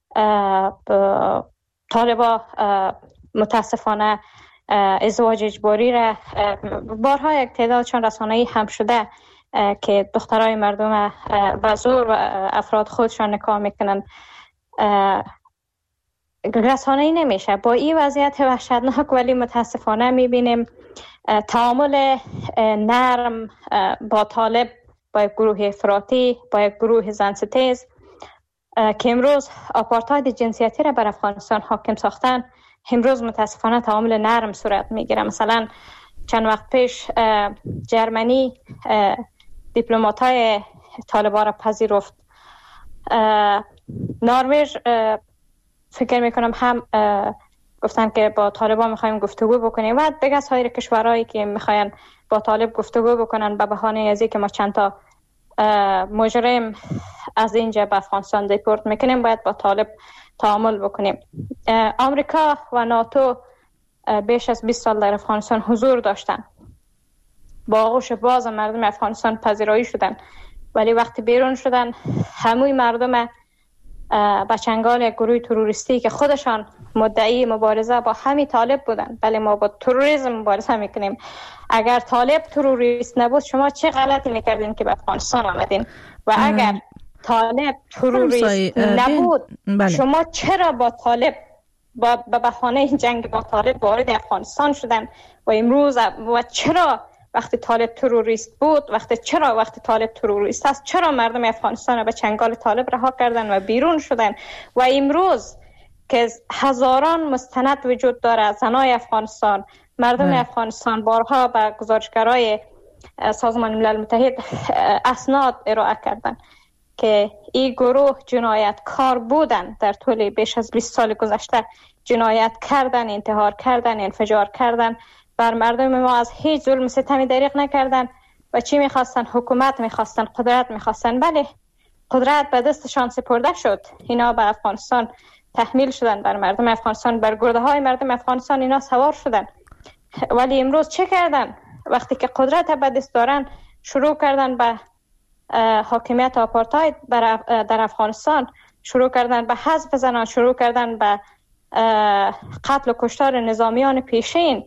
طالبا متاسفانه ازدواج اجباری را بارها یک تعدادشان رسانه‌ای هم شده که دخترای مردم به زور و افراد خودشان نکاح میکنن، رسانه‌ای نمیشه. با این وضعیت وحشتناک ولی متاسفانه میبینیم تعامل نرم با طالب، با یک گروه افراطی، با یک گروه زنستیز که امروز آپارتاید جنسیتی را بر افغانستان حاکم ساختن، امروز متاسفانه تعامل نرم صورت میگیره. مثلا چند وقت پیش جرمنی دیپلمات‌های طالبان را پذیرفت. نروژ فکر میکنم هم گفتن که با طالبان میخوایم گفتگو بکنیم و دیگه سایر کشورهایی که میخواین با طالب گفتگو بکنن به بهانه از اینکه ما چند تا مجرم از اینجا به افغانستان دیپورت میکنیم باید با طالب تعامل بکنیم. آمریکا و ناتو بیش از بیست سال در افغانستان حضور داشتن، با آغوش باز مردم افغانستان پذیرایی شدن، ولی وقتی بیرون شدن هموی مردم با چنگال یک گروه تروریستی که خودشان مدعی مبارزه با همین طالب بودن. بله ما با تروریسم مبارزه میکنیم. اگر طالب تروریست نبود شما چه غلطی میکردین که به افغانستان آمدین؟ و اگر طالب تروریست نبود بله. شما چرا با طالب با به بهانه جنگ با طالب وارد افغانستان شدن و امروز و چرا وقتی طالب تروریست بود وقتی چرا وقتی طالب تروریست است چرا مردم افغانستان را به چنگال طالب رها کردن و بیرون شدن؟ و امروز که هزاران مستند وجود داره، زنای افغانستان، مردم اه. افغانستان بارها به گزارشگرای سازمان ملل متحد اسناد ارائه کردن که این گروه جنایتکار بودن، در طول بیش از بیست سال گذشته جنایت کردن، انتحار کردن، انفجار کردن، بر مردم ما از هیچ ظلم ستمی دریغ نکردن و چی میخواستن؟ حکومت میخواستن، قدرت میخواستن. بله قدرت به دستشان سپرده شد، اینا به افغانستان تحمیل شدن، بر مردم افغانستان، بر گرده های مردم افغانستان اینا سوار شدن. ولی امروز چه کردن؟ وقتی که قدرت به دست دارن شروع کردن به حاکمیت آپارتاید در افغانستان، شروع کردن به حذف زنان، شروع کردن به قتل و کشتار نظامیان پیشین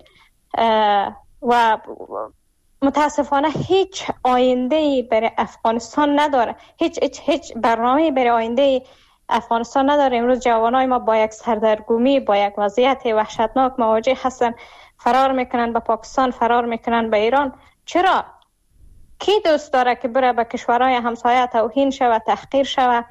و متاسفانه هیچ آینده‌ای برای افغانستان نداره، هیچ هیچ هیچ برنامه‌ای برای آینده افغانستان نداره. امروز جوانای ما با یک سردرگمی، با یک وضعیت وحشتناک مواجه هستن، فرار میکنن به پاکستان، فرار میکنن به ایران. چرا؟ کی دوست داره که بره به کشورهای همسایه توهین شود، تحقیر شود،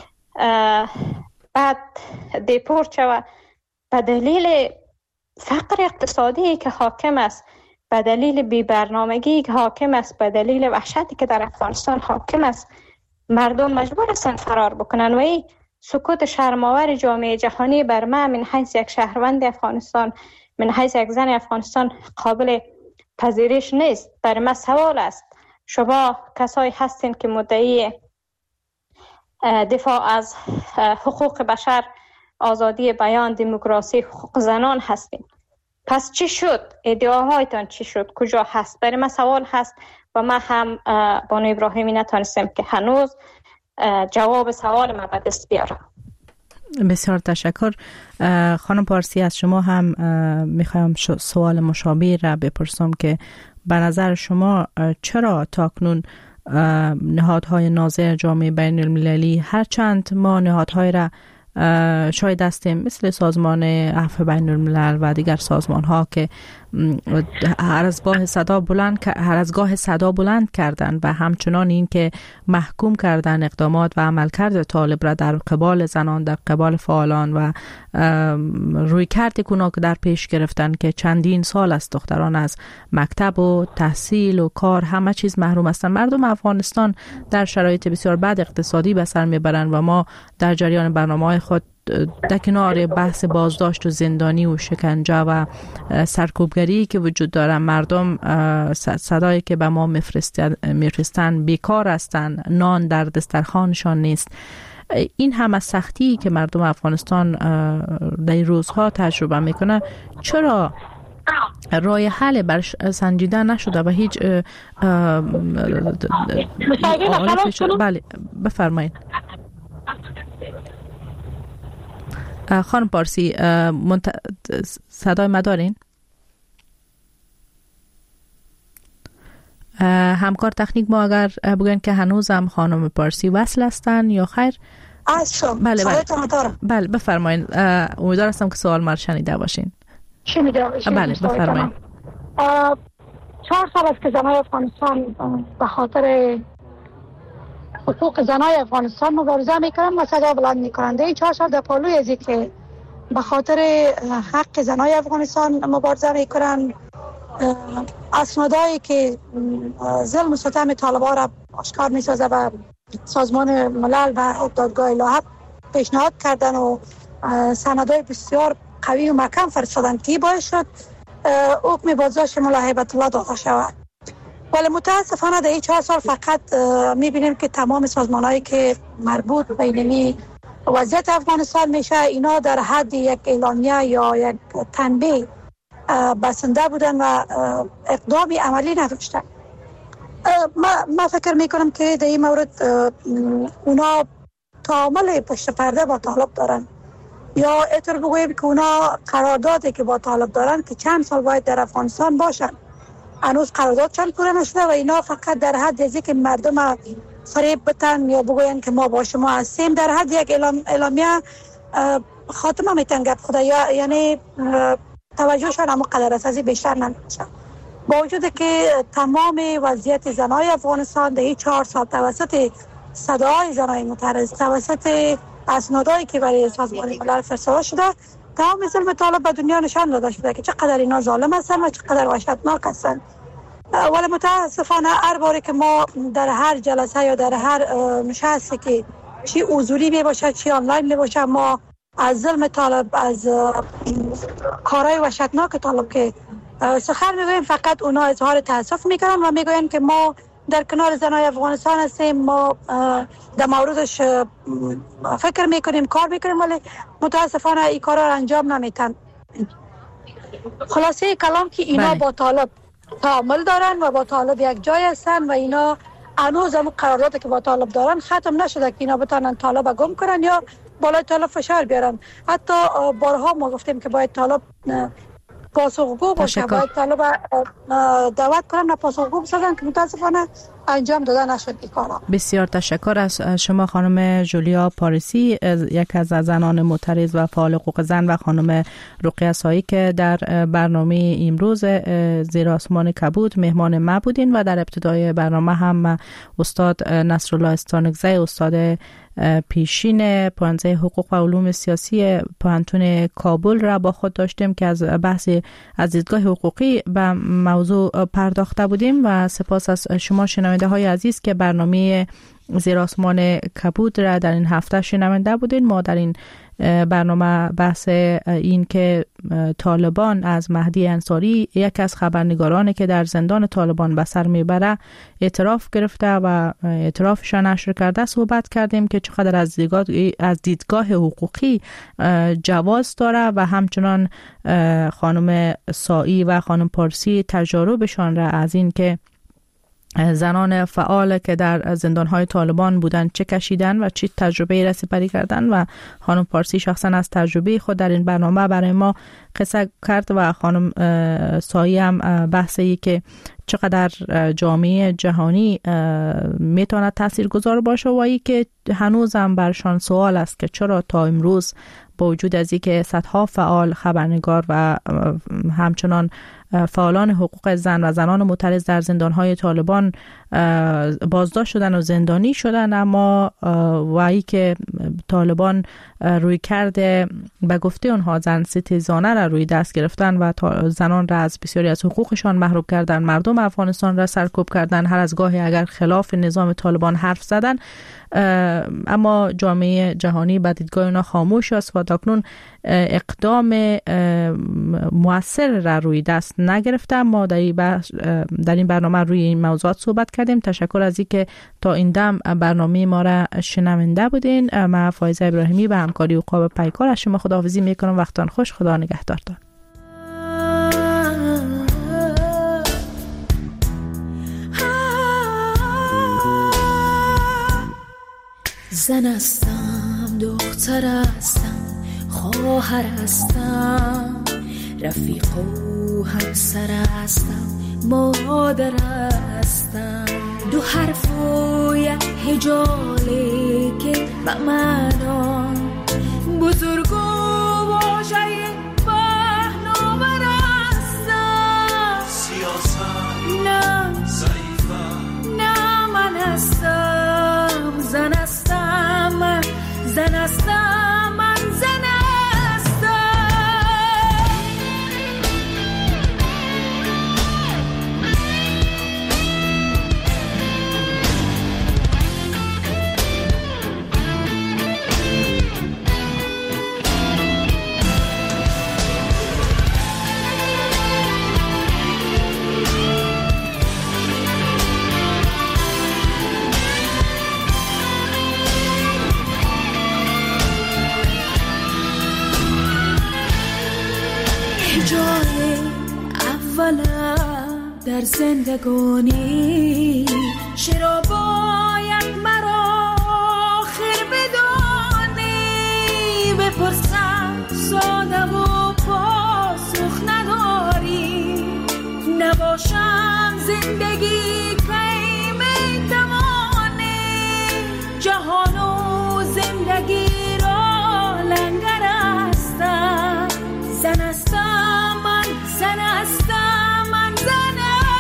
بعد دیپورت شود به دلیل فقر اقتصادی که حاکم است، به دلیل بی‌برنامگی که حاکم است، به دلیل وحشتی که در افغانستان حاکم است؟ مردم مجبور هستند فرار بکنن و این سکوت شرم‌آور جامعه جهانی بر ما من حیث یک شهروند افغانستان، من حیث یک زن افغانستان قابل پذیرش نیست. برای ما سوال است، شما کسایی هستین که مدعی دفاع از حقوق بشر، آزادی بیان، دموکراسی، حقوق زنان هستین، پس چی شد؟ ادعاهایتان چی شد؟ کجا هست؟ برای ما سوال هست و ما هم بانو ابراهیمی نتانستیم که هنوز جواب سوال ما به دست بیارم. بسیار تشکر. خانم پارسی از شما هم میخوایم سوال مشابه را بپرسم که به نظر شما چرا تاکنون نهادهای ناظر جامعه بین المللی، هرچند ما نهادهای را شاید هستیم مثل سازمان عفو بین الملل و دیگر سازمان ها که هر از گاه صدا بلند هر از گاه صدا بلند کردن و همچنان این که محکوم کردن اقدامات و عملکرد طالب را در قبال زنان، در قبال فعالان و روی کرد کونا که در پیش گرفتن که چندین سال است دختران از مکتب و تحصیل و کار همه چیز محروم هستند. مردم افغانستان در شرایط بسیار بد اقتصادی به سر میبرند و ما در جریان برنامه‌های خود در کنار بحث بازداشت و زندانی و شکنجه و سرکوبگری که وجود داره، مردم صدایی که به ما میفرستن بیکار هستند، نان در دسترخوانشان نیست. این همه سختی که مردم افغانستان در روزها تجربه میکنه، چرا راه حل برش سنجیده نشده و هیچ بله بفرمایید خانم پارسی. منت... صدای ما دارین؟ همکار تکنیک ما اگر بگن که هنوز هم خانم پارسی وصل هستن یا خیر؟ بله بله بله بفرمایید. امیدوار هستم که سوال ما شنیده باشین. شنیده باشین. بله بفرمایید. چهار سال است که زنای افغانستان به خاطر حقوق زنای افغانستان مبارزه میکنن و صدا بلند میکنن. این چهار سال در پالوی ازی که به خاطر حق زنای افغانستان مبارزه میکنن، اسنادایی که ظلم و ستم طالبان را آشکار میسازه و سازمان ملل و دادگاه الهه پیشنهاد کردن و سندهای بسیار قوی و محکم فرستادن که باعث شد حکم بازداشت ملا هیبت الله داده شود. ولی متاسفانه در این چهار سال فقط میبینیم که تمام سازمانهایی که مربوط به اینمی وضعیت افغانستان میشه، اینا در حد یک اعلامیه یا یک تنبیه بسنده بودن و اقدامی عملی نداشتن. ما, ما فکر میکنم که در این مورد اونا تعامل پشت پرده با طالب دارن، یا اطور بگویم که اونا قراردادی که با طالب دارن که چند سال باید در افغانستان باشن، هنوز قرارداد چند پوره نشده و اینا فقط در حد ازی که مردم فریب بتن یا بگوین که ما با شما هستیم، در حد یک اعلام اعلامیه خاتمه میتن گپ خدا، یا یعنی توجهشان اما قدر از بیشتر نمیشه. با وجود که تمام وضعیت زنای افغانستان در این چهار سال توسط صدای زنای معترض، توسط اسنادایی که برای سازمان ملل فرستاده شده، تمام ظلم طالب به دنیا نشان داده شده که چقدر اینا ظالم هستن و چقدر وحشتناک هستن. ولی متاسفانه هر باری که ما در هر جلسه یا در هر نشستی که چی حضوری می باشه چی آنلاین می باشه، ما از ظلم طالب، از کارهای وحشتناک طالب که سخن میگویم، فقط اونا اظهار تاسف میکنن و میگوین که ما در کنار زنای افغانستان هستیم، ما در موردش فکر میکنیم، کار میکنیم، ولی متاسفانه این کارا را انجام نمیتن. خلاصه کلام که اینا بله. با طالب تعامل دارن و با طالب یک جای هستن و اینا هنوز هم قراردادی که با طالب دارن ختم نشده که اینا بتونن طالب گم کنن یا بالای طالب فشار بیارن. حتی بارها ما گفتیم که باید طالب پاسخگو باشه، باید طالب دعوت کنن و پاسخگو بسازن که متاسفانه انجام داده نشد این کارا. بسیار تشکر از شما خانم جولیا پارسی، یک از زنان معترض و فعال حقوق زن، و خانم رقیه سایی که در برنامه امروز زیر آسمان کبود مهمان ما بودین. و در ابتدای برنامه هم استاد نصرالله استانکزی، استاد پیشین پانزه حقوق و علوم سیاسی پوهنتون کابل را با خود داشتیم که از بحث از دیدگاه حقوقی به موضوع پرداخته بودیم. و سپاس از شما شنونده های عزیز که برنامه زیر آسمان کبود را در این هفته شنونده بودین. ما در این برنامه بحث این که طالبان از مهدی انصاری، یک از خبرنگارانی که در زندان طالبان به سر میبره، اعتراف گرفته و اعترافش نشر کرده، صحبت کردیم که چقدر از دیدگاه از دیدگاه حقوقی جواز داره و همچنان خانم سایی و خانم پارسی تجاربشان را از این که زنان فعال که در زندانهای طالبان بودن چه کشیدن و چه تجربه را سپری کردن، و خانم پارسی شخصا از تجربه خود در این برنامه برای ما قصه کرد و خانم سایی هم بحثی که چقدر جامعه جهانی میتونه تاثیرگذار باشه و ای که هنوز هم برشان سوال است که چرا تا امروز با وجود از اینکه صدها فعال، خبرنگار و همچنان فعالان حقوق زن و زنان معترض در زندانهای طالبان بازداشت شدن و زندانی شدن، اما وایی که طالبان روی کرده به گفته اونها زن ستیزانه را روی دست گرفتن و زنان را از بسیاری از حقوقشان محروم کردن، مردم افغانستان را سرکوب کردن، هر از گاهی اگر خلاف نظام طالبان حرف زدن، اما جامعه جهانی به دیدگاه اونا خاموش است و تاکنون اقدام مؤثر را روی دست نگرفته. ما در این, در این برنامه روی این موضوعات صحبت کردیم. تشکر از اینکه تا این دم برنامه ما را شنونده بودین. من فایزه ابراهیمی به همکاری عقاب پیکار از شما خداحافظی میکنم. وقتان خوش. خدا نگهدارتان. زن هستم، دختر هستم، خواهر هستم، رفیق و همسر هستم، مادر هستم. دو حرف و یک هجاله که به معنا بزرگ و واژه پهناور هستم. سیاست نه ضعیفم، نه من هستم. زن هستم من، زن هستم من، زن هستم. جای اولم در زندگانی چرا باید مرا آخر بدانی؟ بپرسم ساده و پاسخ نداری. نباشم زندگی کی میتوانی؟ جهان و زندگی را لنگر هستم. زن هستم من، زن هستم من، زن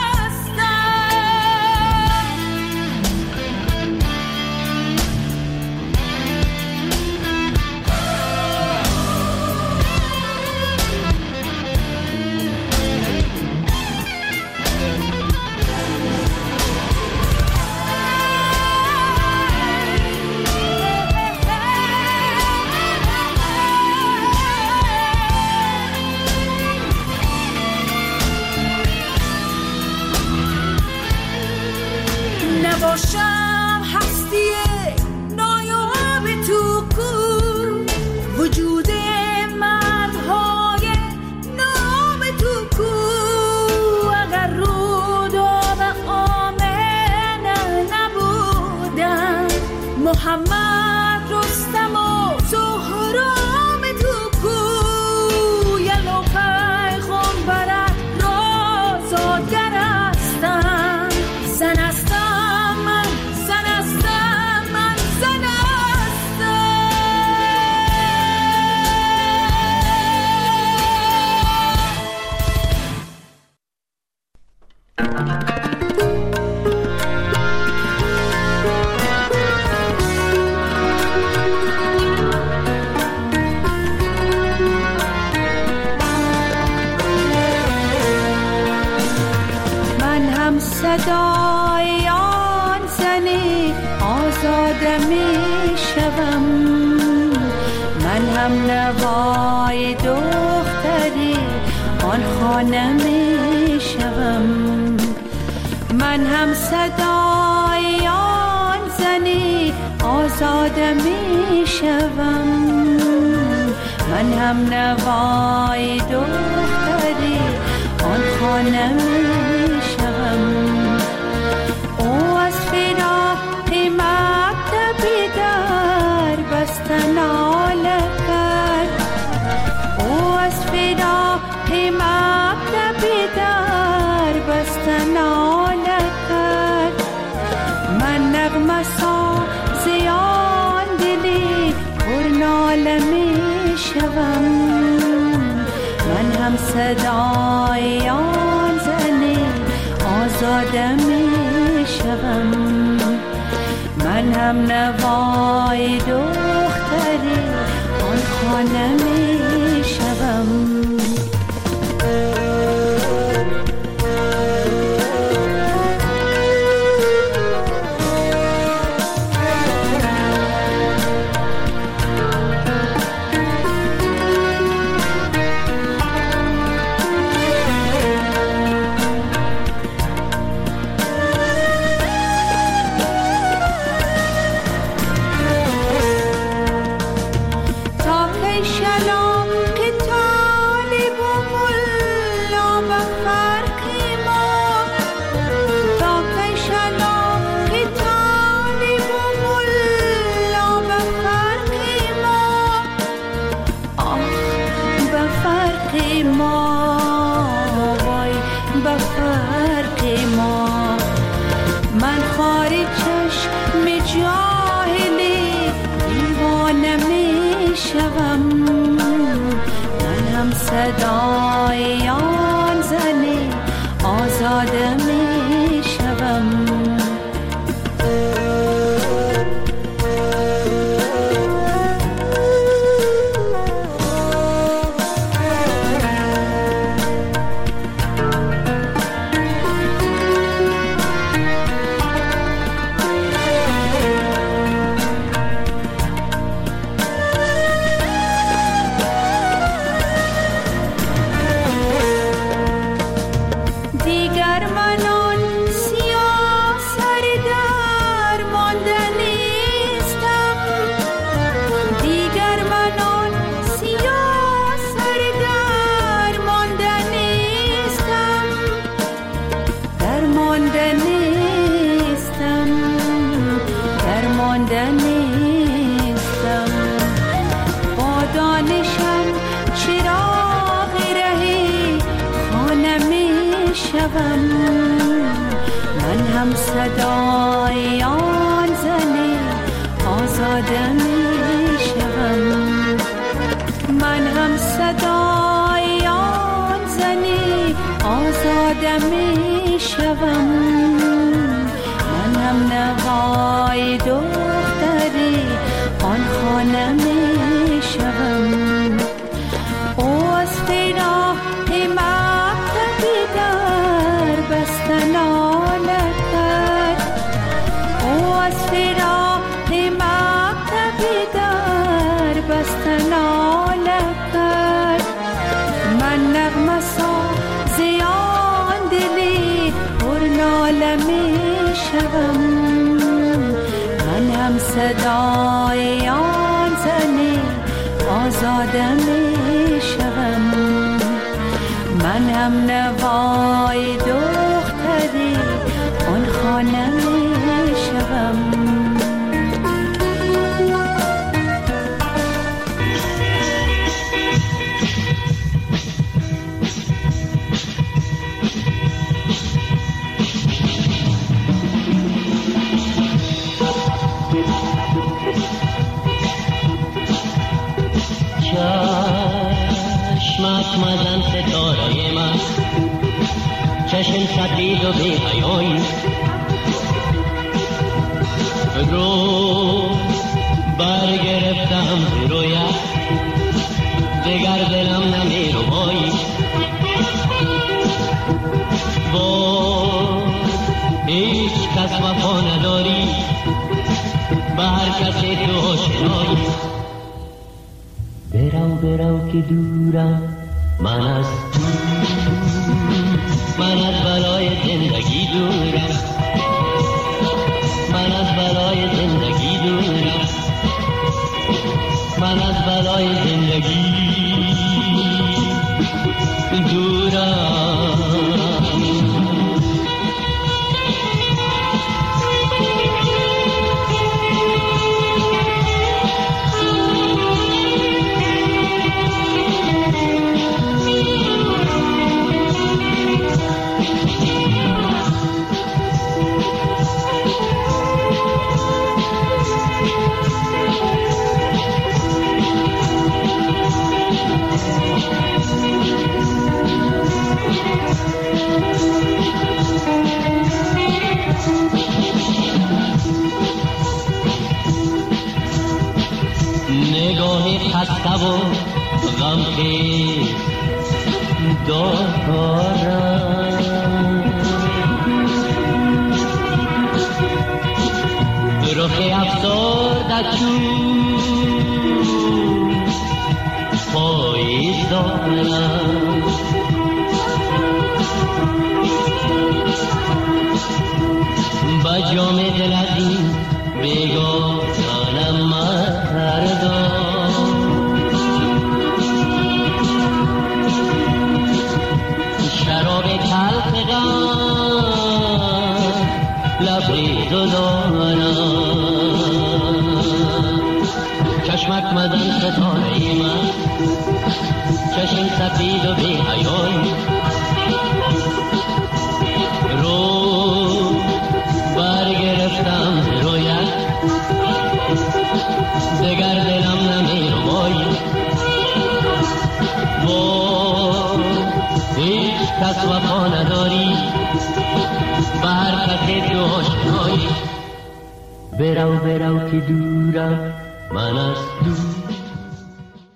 نباشم هستی نایاب تو کو، وجود مردهای نام تو کو. اگر روداب آمنه نبودم، محمد رستم و سهرام تو کو. یلو پیغمبرت را زادگر هستم. زن هستم من، زن هستم من، زن صدای آن زنی آزاده می شوم. من هم نوای دختری آن خانه می شوم. من هم صدای آن زنی آزاده می شوم. من هم نوای دختری آن خانه می شوم. او از فراق مکتبی در بستن آله کرد. او از فراق مکتبی در بستن آله کرد. من نغمه سازی آن دلی پر ناله می شوم. من هم صدای آن زنی آزاده می شوم. من هم نوای دختری آن خانه می شوم. شوم، من هم صدای آن زن آزاده می شوم. من هم صدای آن زن آزاده می شوم، من هم صدای آن زن آزاده می شوم، من هم نوای دختری آن خانه می شوم. او از فراق مکتبی در بستن آلت کرد، او از فراق مکتبی در بستن آلت کرد. من نغمه ساز آن دلی پر ناله می شوم، من هم صدای آن زن آزاده می شوم، من هم نوای دختری آن خانه می شوم. چشمت مزن ستاره من، چشم سفید و بی حیایی، رو برگرفتم رویت دگر دلم نمی رو بایی. با هیچ کس وفا نداری، به هر کسی تو آشنایی. برو برو که دورم من از تو، من از بلای زندگی دورم، من از بلای زندگی دورم، من از بلای زندگی دورم. نگاهی خسته و غمخیز دارم، رخ افسرده چون پاییز دارم. با جام دل از این بیگانم مردم، شراب تلخ غم لبریز دارم. چشمک مزن ستاره من، چشم سفید و بی حیایی، رو برگرفتم رویت دگر دلم نمی رو بایی. کس وفا نداری به هر کسی تو آشنایی برو برو که دورم من از دور